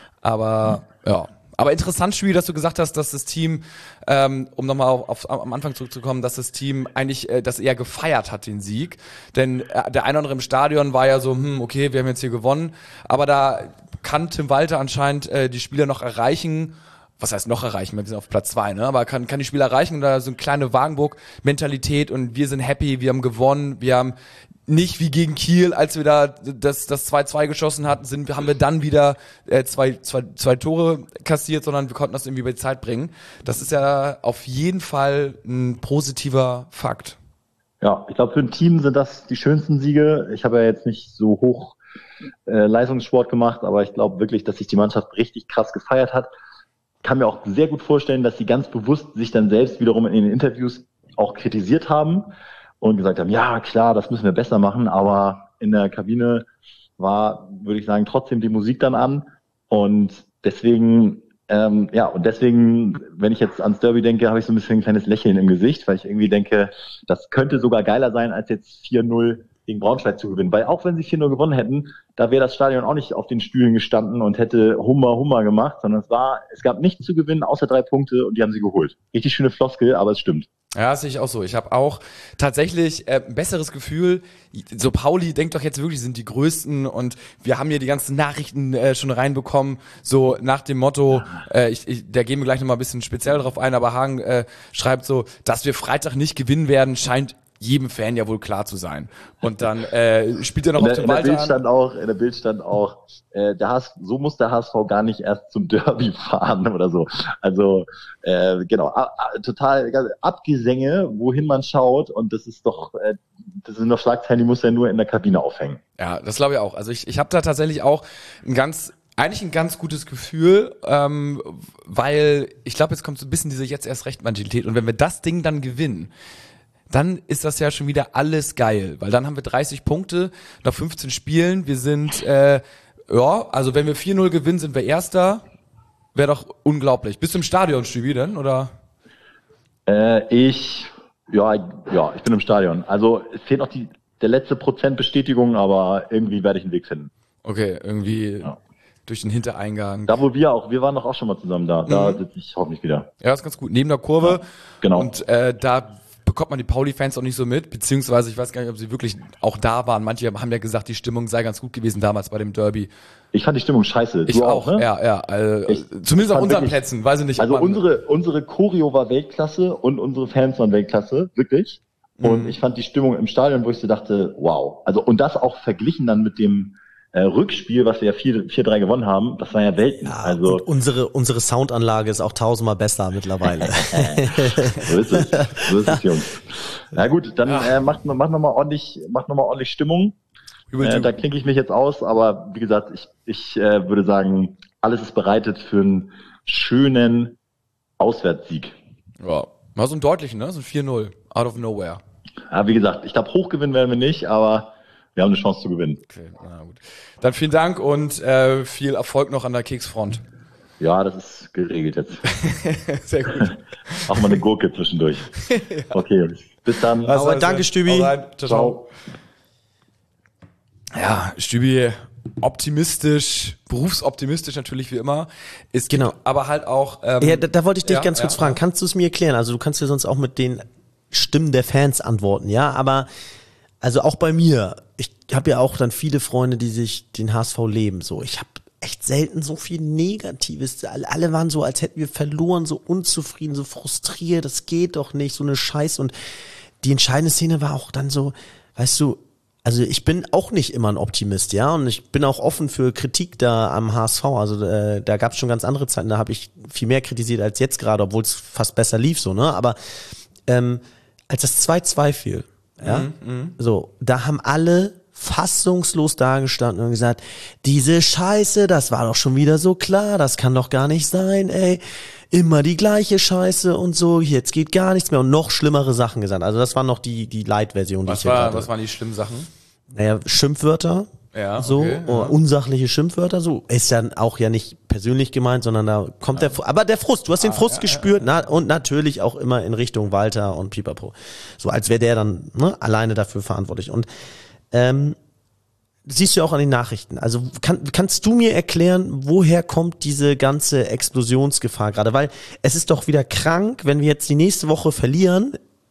aber hm. ja. Aber interessant, Spiel, dass du gesagt hast, dass das Team, ähm, um nochmal auf, auf, am Anfang zurückzukommen, dass das Team eigentlich äh, das eher gefeiert hat, den Sieg. Denn äh, der eine oder andere im Stadion war ja so, hm, okay, wir haben jetzt hier gewonnen. Aber da kann Tim Walter anscheinend äh, die Spieler noch erreichen. Was heißt noch erreichen? Wir sind auf Platz zwei, ne? Aber kann, kann die Spieler erreichen und da so eine kleine Wagenburg-Mentalität und wir sind happy, wir haben gewonnen, wir haben nicht wie gegen Kiel, als wir da das das zwei zwei geschossen hatten, sind haben wir dann wieder äh, zwei, zwei, zwei Tore kassiert, sondern wir konnten das irgendwie bei die Zeit bringen. Das ist ja auf jeden Fall ein positiver Fakt. Ja, ich glaube, für ein Team sind das die schönsten Siege. Ich habe ja jetzt nicht so hoch äh, Leistungssport gemacht, aber ich glaube wirklich, dass sich die Mannschaft richtig krass gefeiert hat. Kann mir auch sehr gut vorstellen, dass sie ganz bewusst sich dann selbst wiederum in den Interviews auch kritisiert haben und gesagt haben, ja klar, das müssen wir besser machen, aber in der Kabine war, würde ich sagen, trotzdem die Musik dann an und deswegen, ähm, ja, und deswegen, wenn ich jetzt ans Derby denke, habe ich so ein bisschen ein kleines Lächeln im Gesicht, weil ich irgendwie denke, das könnte sogar geiler sein, als jetzt vier null gegen Braunschweig zu gewinnen, weil auch wenn sie vier null gewonnen hätten, da wäre das Stadion auch nicht auf den Stühlen gestanden und hätte Hummer, Hummer gemacht, sondern es war, es gab nichts zu gewinnen, außer drei Punkte und die haben sie geholt. Richtig schöne Floskel, aber es stimmt. Ja, das sehe ich auch so. Ich habe auch tatsächlich äh, ein besseres Gefühl. So Pauli denkt doch jetzt wirklich, sind die Größten und wir haben hier die ganzen Nachrichten äh, schon reinbekommen, so nach dem Motto, äh, ich, ich, da gehen wir gleich nochmal ein bisschen speziell drauf ein, aber Hagen äh, schreibt so, dass wir Freitag nicht gewinnen werden, scheint jedem Fan ja wohl klar zu sein. Und dann äh, spielt er noch in auf der, dem in der Bild Walter stand auch, in der Bild stand auch, äh, der H S, so muss der H S V gar nicht erst zum Derby fahren oder so. Also äh, genau, a, a, total Abgesänge, wohin man schaut und das ist doch, äh, das sind doch Schlagzeilen, die muss er nur in der Kabine aufhängen. Ja, das glaube ich auch. Also ich, ich habe da tatsächlich auch ein ganz Eigentlich ein ganz gutes Gefühl, ähm, weil ich glaube, jetzt kommt so ein bisschen diese jetzt erst recht Mentalität und wenn wir das Ding dann gewinnen, dann ist das ja schon wieder alles geil, weil dann haben wir dreißig Punkte nach fünfzehn Spielen, wir sind, äh, ja, also wenn wir vier null gewinnen, sind wir Erster, wäre doch unglaublich. Bist du im Stadion, Stübi, denn, oder? Äh, ich, ja, ja, ich bin im Stadion. Also es fehlt noch die, der letzte Prozent Bestätigung, aber irgendwie werde ich einen Weg finden. Okay, irgendwie ja. Durch den Hintereingang. Da wo wir auch, wir waren doch auch schon mal zusammen da, da mhm. sitze ich hoffentlich wieder. Ja, das ist ganz gut, neben der Kurve. Ja, genau. Und äh, da bekommt man die Pauli-Fans auch nicht so mit, beziehungsweise ich weiß gar nicht, ob sie wirklich auch da waren. Manche haben ja gesagt, die Stimmung sei ganz gut gewesen damals bei dem Derby. Ich fand die Stimmung scheiße. Ich du auch, auch, ne? ja, ja. Also, ich, zumindest auf unseren wirklich, Plätzen, weiß ich nicht. Also ob man, unsere unsere Choreo war Weltklasse und unsere Fans waren Weltklasse, wirklich. Und mhm. ich fand die Stimmung im Stadion, wo ich so dachte, wow. Also und das auch verglichen dann mit dem äh, Rückspiel, was wir ja vier drei gewonnen haben, das war ja Welten. Ja, also und unsere unsere Soundanlage ist auch tausendmal besser mittlerweile. so ist es, so ist es, Jungs. Na gut, dann äh, macht mach noch mal ordentlich, macht noch mal ordentlich Stimmung. Äh, da klinke ich mich jetzt aus, aber wie gesagt, ich ich äh, würde sagen, alles ist bereitet für einen schönen Auswärtssieg. Ja, mal so einen deutlichen, ne? So ein vier null, out of nowhere. Ja, wie gesagt, ich glaube, hoch gewinnen werden wir nicht, aber wir haben eine Chance zu gewinnen. Okay, na gut. Dann vielen Dank und äh, viel Erfolg noch an der Keksfront. Ja, das ist geregelt jetzt. Sehr gut. Auch mal eine Gurke zwischendurch. Ja. Okay, bis dann. Also, aber danke, Stübi. Ciao, ciao. Ja, Stübi, optimistisch, berufsoptimistisch natürlich wie immer. Ist genau. Aber halt auch... Ähm, ja, da, da wollte ich dich ja, ganz kurz ja, fragen. ja. Kannst du es mir erklären? Also du kannst ja sonst auch mit den Stimmen der Fans antworten, ja? Aber also auch bei mir, ich habe ja auch dann viele Freunde, die sich den H S V leben. So, ich habe echt selten so viel Negatives. Alle, alle waren so, als hätten wir verloren, so unzufrieden, so frustriert. Das geht doch nicht, so eine Scheiße. Und die entscheidende Szene war auch dann so, weißt du, also ich bin auch nicht immer ein Optimist, ja, und ich bin auch offen für Kritik da am H S V. Also äh, da gab es schon ganz andere Zeiten, da habe ich viel mehr kritisiert als jetzt gerade, obwohl es fast besser lief, so, ne? Aber ähm, als das zwei zwei fiel, ja, mhm, so, da haben alle fassungslos dagestanden und gesagt, diese Scheiße, das war doch schon wieder so klar, das kann doch gar nicht sein, ey. Immer die gleiche Scheiße und so, jetzt geht gar nichts mehr und noch schlimmere Sachen gesagt. Also das war noch die die Light-Version, die was ich hier war, hatte. Was waren die schlimmen Sachen? Naja, Schimpfwörter, ja, so, okay, ja. unsachliche Schimpfwörter, so, ist ja auch ja nicht persönlich gemeint, sondern da kommt ja. der, aber der Frust, du hast den ah, Frust ja, gespürt, ja, ja. Na, und natürlich auch immer in Richtung Walter und Pipapo. So, als wäre der dann, ne, alleine dafür verantwortlich. Und, ähm, siehst du auch an den Nachrichten. Also kann, kannst du mir erklären, woher kommt diese ganze Explosionsgefahr gerade? Weil es ist doch wieder krank, wenn wir jetzt die nächste Woche verlieren,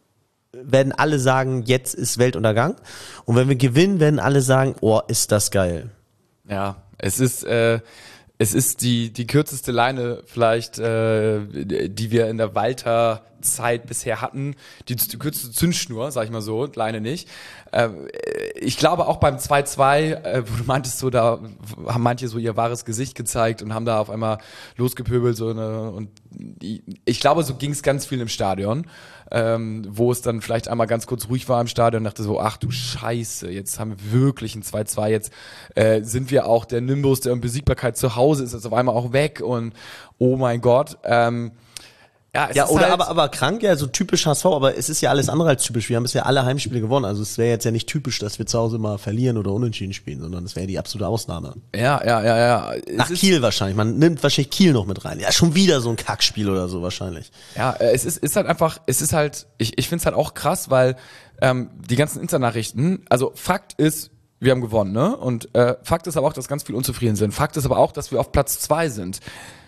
werden alle sagen, jetzt ist Weltuntergang. Und wenn wir gewinnen, werden alle sagen, oh, ist das geil. Ja, es ist äh, es ist die die kürzeste Leine vielleicht, äh, die wir in der Walter-Zeit bisher hatten. Die, die kürzeste Zündschnur, sag ich mal so, Leine nicht. Äh, ich glaube auch beim zwei zwei, äh, wo du meintest, so da haben manche so ihr wahres Gesicht gezeigt und haben da auf einmal losgepöbelt so eine, und die, ich glaube, so ging es ganz viel im Stadion. Ähm, wo es dann vielleicht einmal ganz kurz ruhig war im Stadion und dachte so, ach du Scheiße, jetzt haben wir wirklich ein zwei zwei, jetzt äh, sind wir auch der Nimbus der Unbesiegbarkeit zu Hause, ist jetzt auf einmal auch weg und oh mein Gott. Ähm, ja, es ja ist oder halt, aber, aber krank, ja, so typisch H S V, aber es ist ja alles andere als typisch. Wir haben bisher alle Heimspiele gewonnen, also es wäre jetzt ja nicht typisch, dass wir zu Hause mal verlieren oder unentschieden spielen, sondern es wäre die absolute Ausnahme. Ja, ja, ja, ja. Es Nach ist, Kiel wahrscheinlich, man nimmt wahrscheinlich Kiel noch mit rein. Ja, schon wieder so ein Kackspiel oder so wahrscheinlich. Ja, äh, es ist, ist halt einfach, es ist halt, ich, ich finde es halt auch krass, weil ähm, die ganzen Insta-Nachrichten, also Fakt ist, wir haben gewonnen, ne? Und äh, Fakt ist aber auch, dass ganz viel unzufrieden sind. Fakt ist aber auch, dass wir auf Platz zwei sind.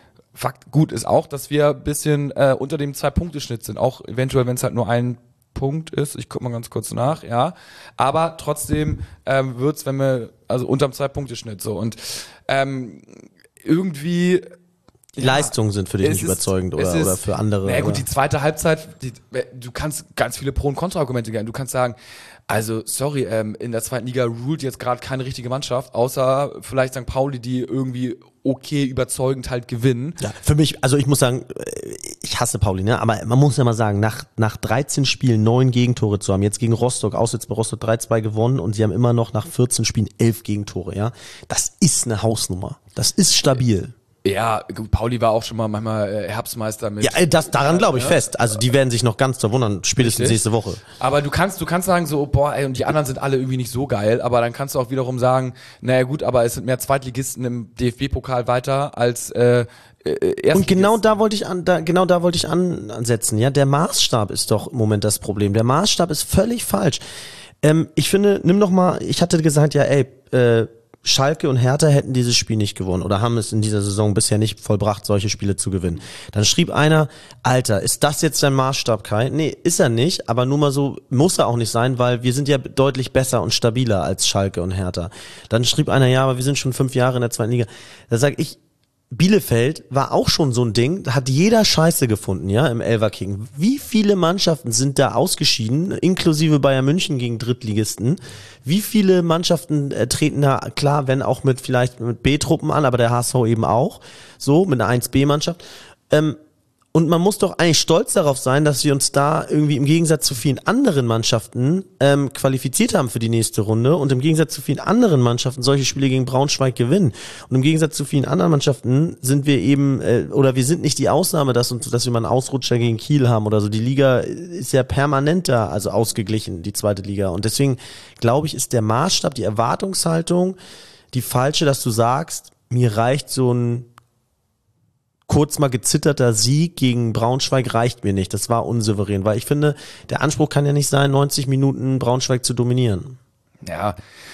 Fakt gut ist auch, dass wir ein bisschen äh, unter dem Zwei-Punkte-Schnitt sind. Auch eventuell, wenn es halt nur ein Punkt ist. Ich guck mal ganz kurz nach, ja. Aber trotzdem ähm, wird's, wenn wir, also unterm Zwei-Punkte-Schnitt so. Und ähm, irgendwie... Die ja, Leistungen sind für dich nicht ist, überzeugend oder, ist, oder für andere. Na ja, gut, oder? die zweite Halbzeit, die, du kannst ganz viele Pro- und Kontra-Argumente geben. Du kannst sagen, also sorry, ähm, in der zweiten Liga ruled jetzt gerade keine richtige Mannschaft, außer vielleicht Sankt Pauli, die irgendwie okay überzeugend halt gewinnen. Ja, für mich, also ich muss sagen, ich hasse Pauli, ne? Aber man muss ja mal sagen, nach nach dreizehn Spielen neun Gegentore zu haben, jetzt gegen Rostock, auswärts bei Rostock drei zwei gewonnen und sie haben immer noch nach vierzehn Spielen elf Gegentore, ja? Das ist eine Hausnummer. Das ist stabil. Ja, gut, Pauli war auch schon mal manchmal äh, Herbstmeister mit. Ja, das daran glaube ich ja. fest. Also die werden sich noch ganz verwundern, spätestens Richtig. nächste Woche. Aber du kannst, du kannst sagen so, boah, ey, und die anderen sind alle irgendwie nicht so geil. Aber dann kannst du auch wiederum sagen, naja gut, aber es sind mehr Zweitligisten im D F B-Pokal weiter als äh, äh, Und genau da wollte ich an, da, genau da wollte ich an, ansetzen. Ja, der Maßstab ist doch im Moment das Problem. Der Maßstab ist völlig falsch. Ähm, ich finde, nimm doch mal, ich hatte gesagt, ja, ey, äh, Schalke und Hertha hätten dieses Spiel nicht gewonnen oder haben es in dieser Saison bisher nicht vollbracht, solche Spiele zu gewinnen. Dann schrieb einer, Alter, ist das jetzt dein Maßstab, Kai? Nee, ist er nicht, aber nur mal so, muss er auch nicht sein, weil wir sind ja deutlich besser und stabiler als Schalke und Hertha. Dann schrieb einer, ja, aber wir sind schon fünf Jahre in der zweiten Liga. Da sag ich, Bielefeld war auch schon so ein Ding, da hat jeder Scheiße gefunden, ja, im Elverking. Wie viele Mannschaften sind da ausgeschieden, inklusive Bayern München gegen Drittligisten? Wie viele Mannschaften äh, treten da, klar, wenn auch mit vielleicht mit B-Truppen an, aber der H S V eben auch, so, mit einer eins B-Mannschaft. Ähm, Und man muss doch eigentlich stolz darauf sein, dass wir uns da irgendwie im Gegensatz zu vielen anderen Mannschaften ähm, qualifiziert haben für die nächste Runde und im Gegensatz zu vielen anderen Mannschaften solche Spiele gegen Braunschweig gewinnen. Und im Gegensatz zu vielen anderen Mannschaften sind wir eben, äh, oder wir sind nicht die Ausnahme, dass, uns, dass wir mal einen Ausrutscher gegen Kiel haben oder so. Die Liga ist ja permanent da, also ausgeglichen, die zweite Liga. Und deswegen, glaube ich, ist der Maßstab, die Erwartungshaltung die falsche, dass du sagst, mir reicht so ein kurz mal gezitterter Sieg gegen Braunschweig reicht mir nicht. Das war unsouverän, weil ich finde, der Anspruch kann ja nicht sein, neunzig Minuten Braunschweig zu dominieren. Ja,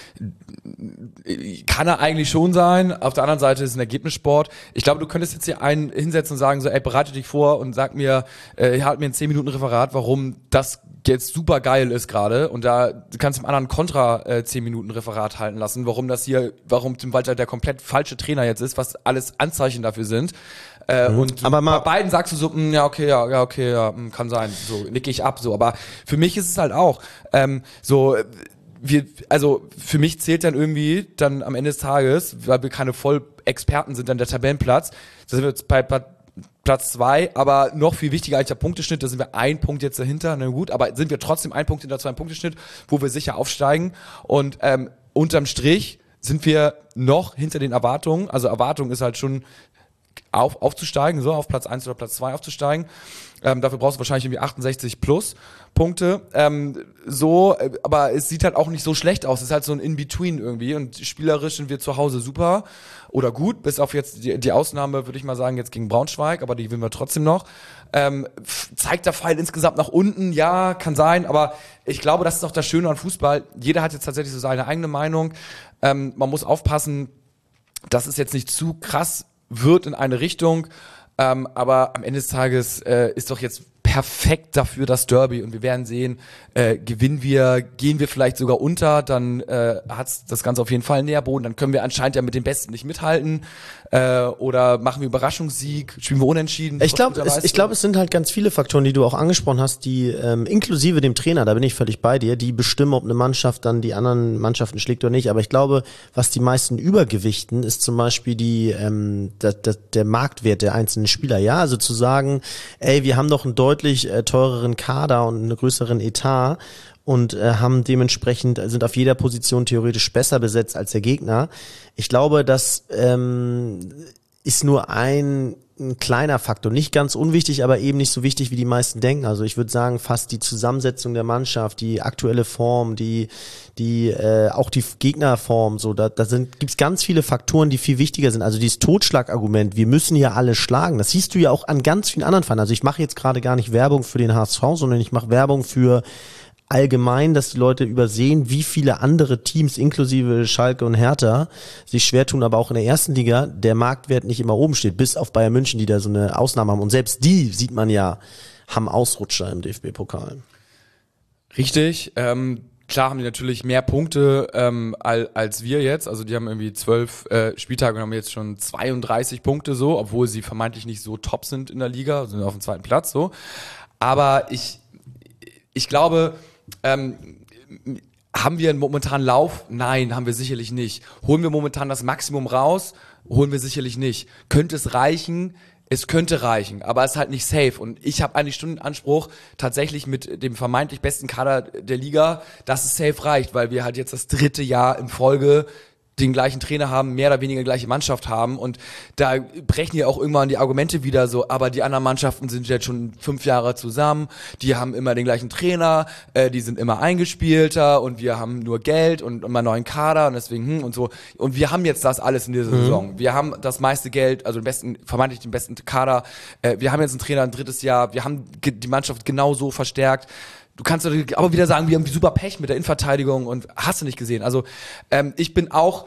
kann er eigentlich schon sein. Auf der anderen Seite ist es ein Ergebnissport. Ich glaube, du könntest jetzt hier einen hinsetzen und sagen so, ey, bereite dich vor und sag mir, äh, halt mir ein zehn Minuten Referat, warum das jetzt super geil ist gerade. Und da du kannst dem anderen Kontra äh, zehn Minuten Referat halten lassen, warum das hier, warum Tim Walter der komplett falsche Trainer jetzt ist, was alles Anzeichen dafür sind. Äh, mhm. Und aber mal, bei beiden sagst du so, mh, ja, okay, ja, ja, okay, ja, mh, kann sein, so nicke ich ab, so. Aber für mich ist es halt auch ähm, so, wir, also für mich zählt dann irgendwie dann am Ende des Tages, weil wir keine Vollexperten sind, dann der Tabellenplatz. Da sind wir jetzt bei Platz zwei, aber noch viel wichtiger als der Punkteschnitt, da sind wir ein Punkt jetzt dahinter, na gut, aber sind wir trotzdem ein Punkt hinter zwei Punkteschnitt, wo wir sicher aufsteigen und ähm, unterm Strich sind wir noch hinter den Erwartungen, also Erwartung ist halt schon Auf, aufzusteigen, so auf Platz eins oder Platz zwei aufzusteigen. Ähm, dafür brauchst du wahrscheinlich irgendwie achtundsechzig plus Punkte. Ähm, so, äh, aber es sieht halt auch nicht so schlecht aus. Es ist halt so ein In-Between irgendwie und spielerisch sind wir zu Hause super oder gut, bis auf jetzt die, die Ausnahme, würde ich mal sagen, jetzt gegen Braunschweig, aber die gewinnen wir trotzdem noch. Ähm, f- zeigt der Pfeil insgesamt nach unten? Ja, kann sein, aber ich glaube, das ist auch das Schöne an Fußball. Jeder hat jetzt tatsächlich so seine eigene Meinung. Ähm, man muss aufpassen, dass es jetzt nicht zu krass wird in eine Richtung, ähm, aber am Ende des Tages äh, ist doch jetzt perfekt dafür das Derby und wir werden sehen, äh, gewinnen wir, gehen wir vielleicht sogar unter, dann äh, hat's das Ganze auf jeden Fall einen Nährboden, dann können wir anscheinend ja mit den Besten nicht mithalten äh, oder machen wir Überraschungssieg, spielen wir unentschieden. Ich glaube, es, ich glaube, es sind halt ganz viele Faktoren, die du auch angesprochen hast, die ähm, inklusive dem Trainer, da bin ich völlig bei dir, die bestimmen, ob eine Mannschaft dann die anderen Mannschaften schlägt oder nicht. Aber ich glaube, was die meisten übergewichten, ist zum Beispiel die ähm, der, der, der Marktwert der einzelnen Spieler. Ja, also zu sagen, ey, wir haben doch einen deutlich äh, teureren Kader und einen größeren Etat und äh, haben dementsprechend, sind auf jeder Position theoretisch besser besetzt als der Gegner. Ich glaube, das ähm, ist nur ein, ein kleiner Faktor, nicht ganz unwichtig, aber eben nicht so wichtig, wie die meisten denken. Also ich würde sagen, fast die Zusammensetzung der Mannschaft, die aktuelle Form, die die äh, auch die Gegnerform, so da, da sind gibt's ganz viele Faktoren, die viel wichtiger sind. Also dieses Totschlagargument, wir müssen ja alle schlagen, das siehst du ja auch an ganz vielen anderen Vereinen. Also ich mache jetzt gerade gar nicht Werbung für den H S V, sondern ich mache Werbung für allgemein, dass die Leute übersehen, wie viele andere Teams, inklusive Schalke und Hertha, sich schwer tun, aber auch in der ersten Liga der Marktwert nicht immer oben steht, bis auf Bayern München, die da so eine Ausnahme haben. Und selbst die, sieht man ja, haben Ausrutscher im D F B-Pokal. Richtig, ähm, klar haben die natürlich mehr Punkte ähm, als, als wir jetzt, also die haben irgendwie zwölf äh, Spieltage und haben jetzt schon zweiunddreißig Punkte so, obwohl sie vermeintlich nicht so top sind in der Liga, sind auf dem zweiten Platz so, aber ich ich glaube, ähm, haben wir einen momentanen Lauf? Nein, haben wir sicherlich nicht. Holen wir momentan das Maximum raus? Holen wir sicherlich nicht. Könnte es reichen? Es könnte reichen, aber es ist halt nicht safe. Und ich habe eigentlich schon den Anspruch, tatsächlich mit dem vermeintlich besten Kader der Liga, dass es safe reicht, weil wir halt jetzt das dritte Jahr in Folge den gleichen Trainer haben, mehr oder weniger die gleiche Mannschaft haben und da brechen ja auch irgendwann die Argumente wieder so, aber die anderen Mannschaften sind jetzt schon fünf Jahre zusammen, die haben immer den gleichen Trainer, äh, die sind immer eingespielter und wir haben nur Geld und immer neuen Kader und deswegen hm, und so und wir haben jetzt das alles in dieser mhm. Saison. Wir haben das meiste Geld, also den besten, vermeintlich den besten Kader, äh, wir haben jetzt einen Trainer ein drittes Jahr, wir haben ge- die Mannschaft genauso verstärkt. Du kannst aber wieder sagen, wir haben super Pech mit der Innenverteidigung und hast du nicht gesehen. Also ähm, ich bin auch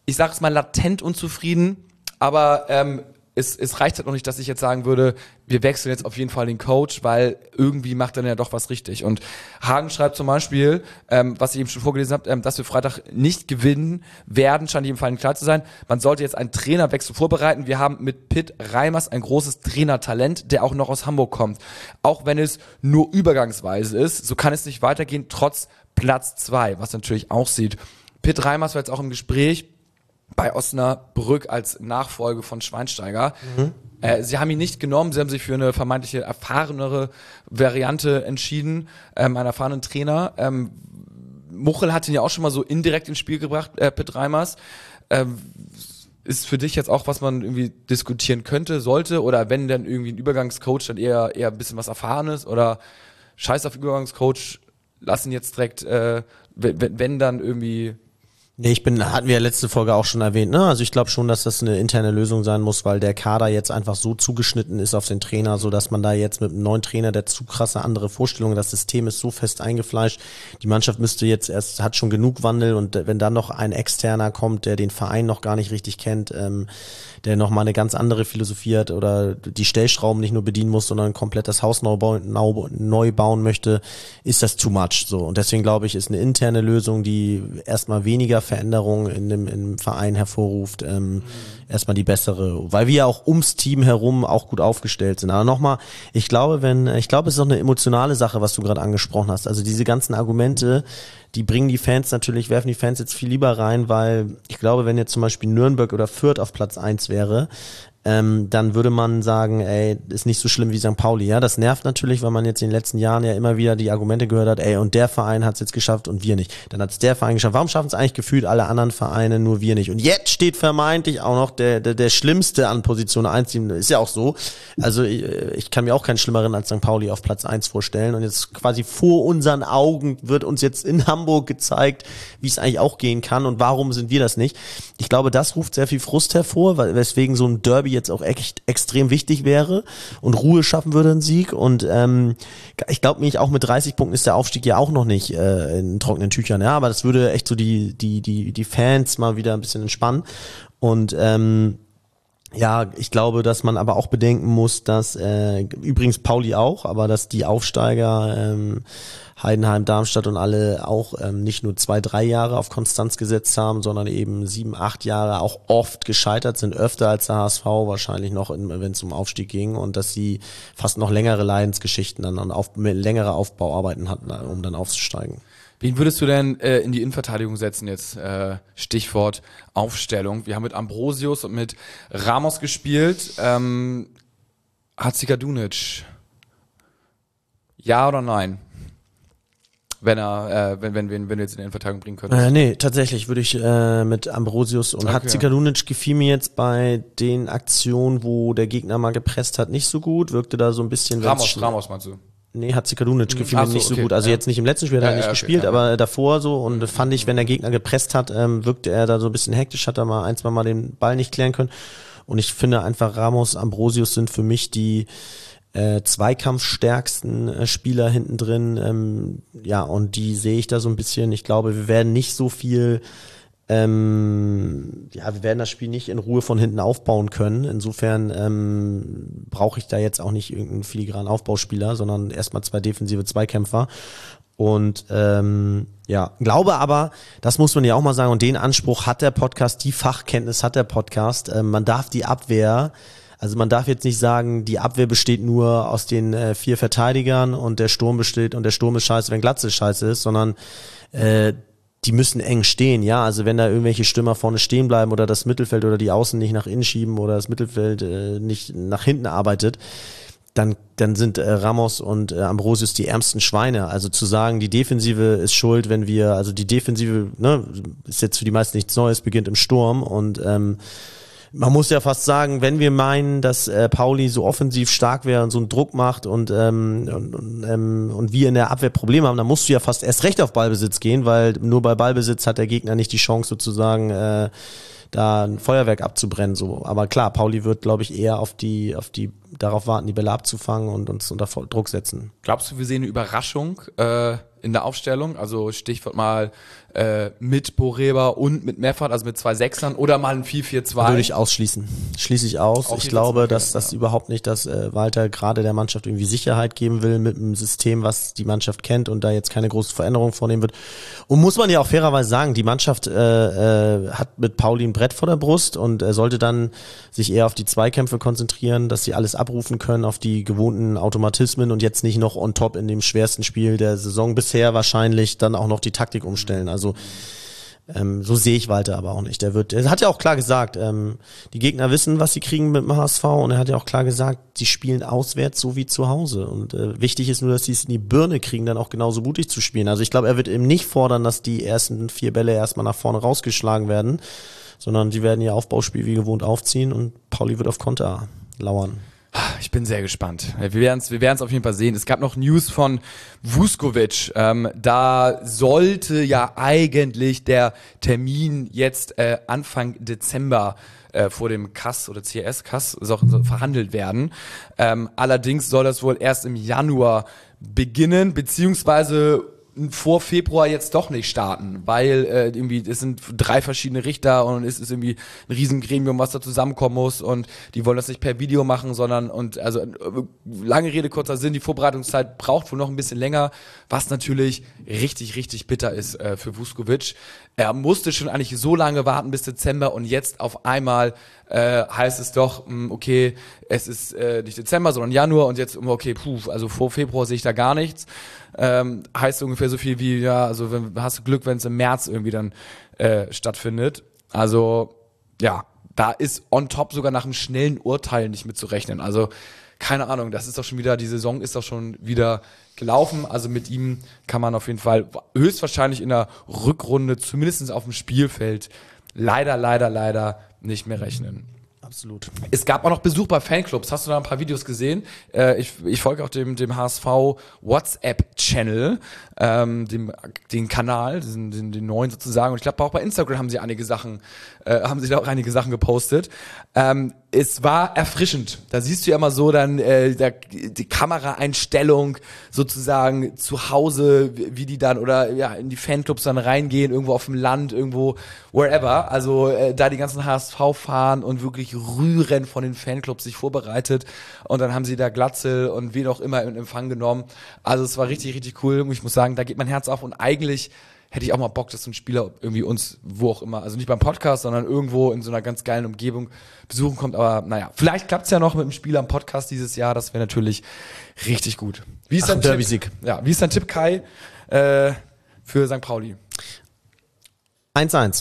ich sage es mal, latent unzufrieden, aber ähm, es, es reicht halt noch nicht, dass ich jetzt sagen würde, wir wechseln jetzt auf jeden Fall den Coach, weil irgendwie macht er ja doch was richtig. Und Hagen schreibt zum Beispiel, ähm, was ich eben schon vorgelesen habe, ähm, dass wir Freitag nicht gewinnen werden, scheint jedem Fall klar zu sein. Man sollte jetzt einen Trainerwechsel vorbereiten. Wir haben mit Pitt Reimers ein großes Trainertalent, der auch noch aus Hamburg kommt. Auch wenn es nur übergangsweise ist, so kann es nicht weitergehen, trotz Platz zwei, was natürlich auch sieht. Pitt Reimers war jetzt auch im Gespräch bei Osnabrück als Nachfolge von Schweinsteiger. Mhm. Äh, sie haben ihn nicht genommen, sie haben sich für eine vermeintliche erfahrenere Variante entschieden, ähm, einen erfahrenen Trainer. Ähm, Muchel hat ihn ja auch schon mal so indirekt ins Spiel gebracht, äh, Pitt Reimers. Ähm, ist für dich jetzt auch, was man irgendwie diskutieren könnte, sollte, oder wenn dann irgendwie ein Übergangscoach dann eher eher ein bisschen was Erfahrenes, oder scheiß auf Übergangscoach, lassen jetzt direkt, äh, wenn, wenn dann irgendwie... Nee, ich bin, hatten wir ja letzte Folge auch schon erwähnt, ne? Also ich glaube schon, dass das eine interne Lösung sein muss, weil der Kader jetzt einfach so zugeschnitten ist auf den Trainer, so dass man da jetzt mit einem neuen Trainer, der zu krasse andere Vorstellungen, das System ist so fest eingefleischt, die Mannschaft müsste jetzt erst, hat schon genug Wandel, und wenn dann noch ein Externer kommt, der den Verein noch gar nicht richtig kennt, ähm, der nochmal eine ganz andere Philosophie hat oder die Stellschrauben nicht nur bedienen muss, sondern komplett das Haus neu bauen, neu bauen möchte, ist das too much, so. Und deswegen glaube ich, ist eine interne Lösung, die erstmal weniger Veränderungen in dem, im Verein hervorruft, ähm, mhm. erstmal die bessere, weil wir ja auch ums Team herum auch gut aufgestellt sind. Aber nochmal, ich glaube, wenn, ich glaube, es ist auch eine emotionale Sache, was du gerade angesprochen hast. Also diese ganzen Argumente, die bringen die Fans natürlich, werfen die Fans jetzt viel lieber rein, weil ich glaube, wenn jetzt zum Beispiel Nürnberg oder Fürth auf Platz eins wäre, ähm, dann würde man sagen, ey, ist nicht so schlimm wie Sankt Pauli. Ja, das nervt natürlich, weil man jetzt in den letzten Jahren ja immer wieder die Argumente gehört hat, ey, und der Verein hat es jetzt geschafft und wir nicht. Dann hat es der Verein geschafft. Warum schaffen es eigentlich gefühlt alle anderen Vereine, nur wir nicht? Und jetzt steht vermeintlich auch noch der der, der Schlimmste an Position eins. Ist ja auch so. Also ich, ich kann mir auch keinen Schlimmeren als Sankt Pauli auf Platz eins vorstellen. Und jetzt quasi vor unseren Augen wird uns jetzt in Hamburg gezeigt, wie es eigentlich auch gehen kann und warum sind wir das nicht. Ich glaube, das ruft sehr viel Frust hervor, weil, weswegen so ein Derby jetzt auch echt extrem wichtig wäre und Ruhe schaffen würde, ein Sieg. Und ähm, ich glaube mich, auch mit dreißig Punkten ist der Aufstieg ja auch noch nicht äh, in trockenen Tüchern, ja, aber das würde echt so die die die die Fans mal wieder ein bisschen entspannen. Und ähm, ja, ich glaube, dass man aber auch bedenken muss, dass äh, übrigens Pauli auch, aber dass die Aufsteiger ähm, Heidenheim, Darmstadt und alle auch ähm, nicht nur zwei, drei Jahre auf Konstanz gesetzt haben, sondern eben sieben, acht Jahre auch oft gescheitert sind, öfter als der H S V wahrscheinlich noch, wenn es um Aufstieg ging, und dass sie fast noch längere Leidensgeschichten dann und auf, längere Aufbauarbeiten hatten, um dann aufzusteigen. Wen würdest du denn äh, in die Innenverteidigung setzen jetzt? Äh, Stichwort Aufstellung. Wir haben mit Ambrosius und mit Ramos gespielt. Ähm, Hatzikadunic. Ja oder nein? Wenn er, äh, wenn, wenn, wenn, wenn du jetzt in die Innenverteidigung bringen könntest. Äh, nee, tatsächlich würde ich äh, mit Ambrosius und okay. Hatzikadunic gefiel mir jetzt bei den Aktionen, wo der Gegner mal gepresst hat, nicht so gut. Wirkte da so ein bisschen... Ramos, Ramos meinst du? Nee, Hatzikadunic gefiel Ach mir so, nicht so okay. gut. Also ja. jetzt nicht im letzten Spiel, hat ja, er nicht ja, okay, gespielt, ja. aber davor so. Und fand ich, wenn der Gegner gepresst hat, ähm, wirkte er da so ein bisschen hektisch, hat er mal ein, zwei Mal den Ball nicht klären können. Und ich finde einfach, Ramos, Ambrosius sind für mich die äh, zweikampfstärksten äh, Spieler hinten drin. Ähm, ja, und die sehe ich da so ein bisschen. Ich glaube, wir werden nicht so viel... Ähm, ja, wir werden das Spiel nicht in Ruhe von hinten aufbauen können. Insofern ähm, brauche ich da jetzt auch nicht irgendeinen filigranen Aufbauspieler, sondern erstmal zwei defensive Zweikämpfer. Und ähm, ja, glaube aber, das muss man ja auch mal sagen, und den Anspruch hat der Podcast, die Fachkenntnis hat der Podcast. Ähm, man darf die Abwehr, also man darf jetzt nicht sagen, die Abwehr besteht nur aus den äh, vier Verteidigern und der Sturm besteht und der Sturm ist scheiße, wenn Glatze scheiße ist, sondern äh, die müssen eng stehen, ja, also wenn da irgendwelche Stürmer vorne stehen bleiben oder das Mittelfeld oder die Außen nicht nach innen schieben oder das Mittelfeld äh, nicht nach hinten arbeitet, dann dann sind äh, Ramos und äh, Ambrosius die ärmsten Schweine. Also zu sagen, die Defensive ist schuld, wenn wir, also die Defensive, ne, ist jetzt für die meisten nichts Neues, beginnt im Sturm, und ähm, man muss ja fast sagen, wenn wir meinen, dass äh, Pauli so offensiv stark wäre und so einen Druck macht und, ähm, und, und, ähm, und wir in der Abwehr Probleme haben, dann musst du ja fast erst recht auf Ballbesitz gehen, weil nur bei Ballbesitz hat der Gegner nicht die Chance sozusagen, äh, da ein Feuerwerk abzubrennen. So. Aber klar, Pauli wird, glaube ich, eher auf die, auf die, darauf warten, die Bälle abzufangen und uns unter Druck setzen. Glaubst du, wir sehen eine Überraschung? Äh in der Aufstellung, also Stichwort mal äh, mit Boreba und mit Meffert, also mit zwei Sechsern oder mal ein vier vier zwei. Würde ich ausschließen. Schließe ich aus. Auch ich hier glaube, jetzt- dass das ja. überhaupt nicht, dass äh, Walter gerade der Mannschaft irgendwie Sicherheit geben will mit einem System, was die Mannschaft kennt und da jetzt keine große Veränderung vornehmen wird. Und muss man ja auch fairerweise sagen, die Mannschaft äh, äh, hat mit Pauli ein Brett vor der Brust und er sollte dann sich eher auf die Zweikämpfe konzentrieren, dass sie alles abrufen können, auf die gewohnten Automatismen und jetzt nicht noch on top in dem schwersten Spiel der Saison bisher wahrscheinlich dann auch noch die Taktik umstellen. Also Ähm, so sehe ich Walter aber auch nicht. Der wird, er hat ja auch klar gesagt, ähm, die Gegner wissen, was sie kriegen mit dem H S V und er hat ja auch klar gesagt, sie spielen auswärts so wie zu Hause und äh, wichtig ist nur, dass sie es in die Birne kriegen, dann auch genauso mutig zu spielen. Also ich glaube, er wird eben nicht fordern, dass die ersten vier Bälle erstmal nach vorne rausgeschlagen werden, sondern sie werden ihr Aufbauspiel wie gewohnt aufziehen und Pauli wird auf Konter lauern. Ich bin sehr gespannt. Wir werden es wir werden's auf jeden Fall sehen. Es gab noch News von Vuskovic. Ähm, da sollte ja eigentlich der Termin jetzt äh, Anfang Dezember äh, vor dem K A S oder C S K A S so, so verhandelt werden. Ähm, allerdings soll das wohl erst im Januar beginnen, beziehungsweise vor Februar jetzt doch nicht starten, weil äh, irgendwie es sind drei verschiedene Richter und es ist irgendwie ein Riesengremium, was da zusammenkommen muss und die wollen das nicht per Video machen, sondern und also äh, lange Rede, kurzer Sinn, die Vorbereitungszeit braucht wohl noch ein bisschen länger, was natürlich richtig, richtig bitter ist äh, für Vuskovic. Er musste schon eigentlich so lange warten bis Dezember und jetzt auf einmal äh, heißt es doch, mh, okay, es ist äh, nicht Dezember, sondern Januar und jetzt, okay, puh, also vor Februar sehe ich da gar nichts. Ähm, heißt ungefähr so viel wie, ja, also wenn, hast du Glück, wenn es im März irgendwie dann äh, stattfindet. Also, ja, da ist on top sogar nach einem schnellen Urteil nicht mit zu rechnen. Also, keine Ahnung, das ist doch schon wieder, die Saison ist doch schon wieder gelaufen. Also mit ihm kann man auf jeden Fall höchstwahrscheinlich in der Rückrunde, zumindest auf dem Spielfeld, leider, leider, leider nicht mehr rechnen. Absolut. Es gab auch noch Besuch bei Fanclubs. Hast du da ein paar Videos gesehen? Äh, ich, ich folge auch dem, dem H S V WhatsApp-Channel, ähm, dem, den Kanal, den, den, den neuen sozusagen. Und ich glaube auch bei Instagram haben sie einige Sachen, äh, haben sie da auch einige Sachen gepostet. Ähm, es war erfrischend. Da siehst du ja immer so dann äh, der, die Kameraeinstellung sozusagen zu Hause, wie die dann oder ja in die Fanclubs dann reingehen, irgendwo auf dem Land, irgendwo wherever. Also äh, da die ganzen H S V fahren und wirklich rühren von den Fanclubs sich vorbereitet und dann haben sie da Glatzel und wen auch immer in Empfang genommen. Also es war richtig, richtig cool. Und ich muss sagen, da geht mein Herz auf und eigentlich hätte ich auch mal Bock, dass so ein Spieler irgendwie uns, wo auch immer, also nicht beim Podcast, sondern irgendwo in so einer ganz geilen Umgebung besuchen kommt. Aber naja, vielleicht klappt's ja noch mit dem Spieler am Podcast dieses Jahr. Das wäre natürlich richtig gut. Wie ist Ach, dein ein Tipp? Derby-Sieg. Ja, wie ist dein Tipp, Kai, äh, für Sankt Pauli? eins eins.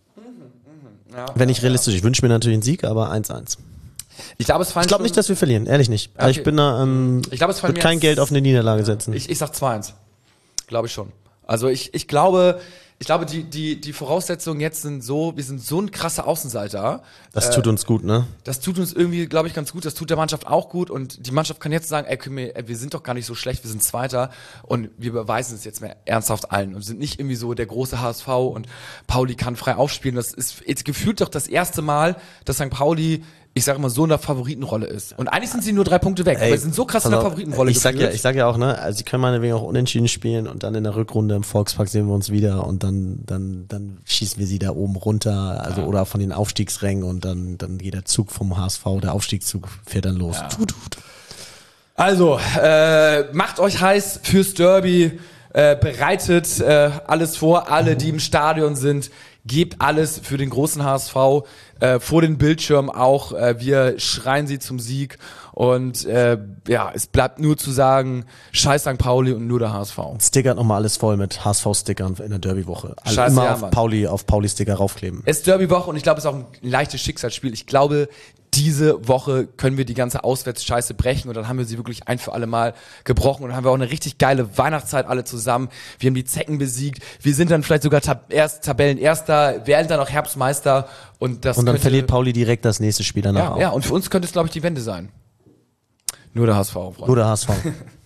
Ja, Wenn nicht realistisch. Ich wünsche mir natürlich einen Sieg, aber eins eins. Ich glaube, es fallen Ich glaube schon- nicht, dass wir verlieren, ehrlich nicht. Also Okay. ich bin da, ähm, Ich glaube, es fallen wird mir kein jetzt- Geld auf eine Niederlage setzen. Ich, ich sag zwei eins. Glaube ich schon. Also ich, ich glaube, ich glaube, die, die, die Voraussetzungen jetzt sind so, wir sind so ein krasser Außenseiter. Das tut uns gut, ne? Das tut uns irgendwie, glaube ich, ganz gut. Das tut der Mannschaft auch gut. Und die Mannschaft kann jetzt sagen, ey, können wir, ey, wir sind doch gar nicht so schlecht, wir sind Zweiter. Und wir beweisen es jetzt mehr ernsthaft allen. Und sind nicht irgendwie so der große H S V und Pauli kann frei aufspielen. Das ist jetzt gefühlt doch das erste Mal, dass Sankt Pauli, ich sage mal, so in der Favoritenrolle ist. Und eigentlich sind sie nur drei Punkte weg. Ey, aber sie sind so krass in der pass auf, Favoritenrolle ich sag ja, gefühlt. ich sag ja auch, ne, also sie können meinetwegen auch unentschieden spielen und dann in der Rückrunde im Volkspark sehen wir uns wieder und dann, dann, dann schießen wir sie da oben runter, also oder von den Aufstiegsrängen und dann, dann geht der Zug vom H S V, der Aufstiegszug fährt dann los. Tut, tut. Also, äh, macht euch heiß fürs Derby, äh, bereitet äh, alles vor, alle, die im Stadion sind, gebt alles für den großen H S V, äh, vor den Bildschirmen auch, äh, wir schreien sie zum Sieg und äh, ja, es bleibt nur zu sagen, scheiß Sankt Pauli und nur der H S V. Stickert nochmal alles voll mit H S V-Stickern in der Derby-Woche. Also Scheiße, immer ja, auf Mann. Pauli, auf Pauli-Sticker raufkleben. Es ist Derby-Woche und ich glaube, es ist auch ein leichtes Schicksalsspiel. Ich glaube, diese Woche können wir die ganze Auswärtsscheiße brechen und dann haben wir sie wirklich ein für alle Mal gebrochen und dann haben wir auch eine richtig geile Weihnachtszeit alle zusammen. Wir haben die Zecken besiegt. Wir sind dann vielleicht sogar tab- erst Tabellenerster, werden dann auch Herbstmeister und das Und dann könnte, verliert Pauli direkt das nächste Spiel danach ja, auch. ja, und für uns könnte es, glaube ich, die Wende sein. Nur der H S V, Freunde. Nur der H S V.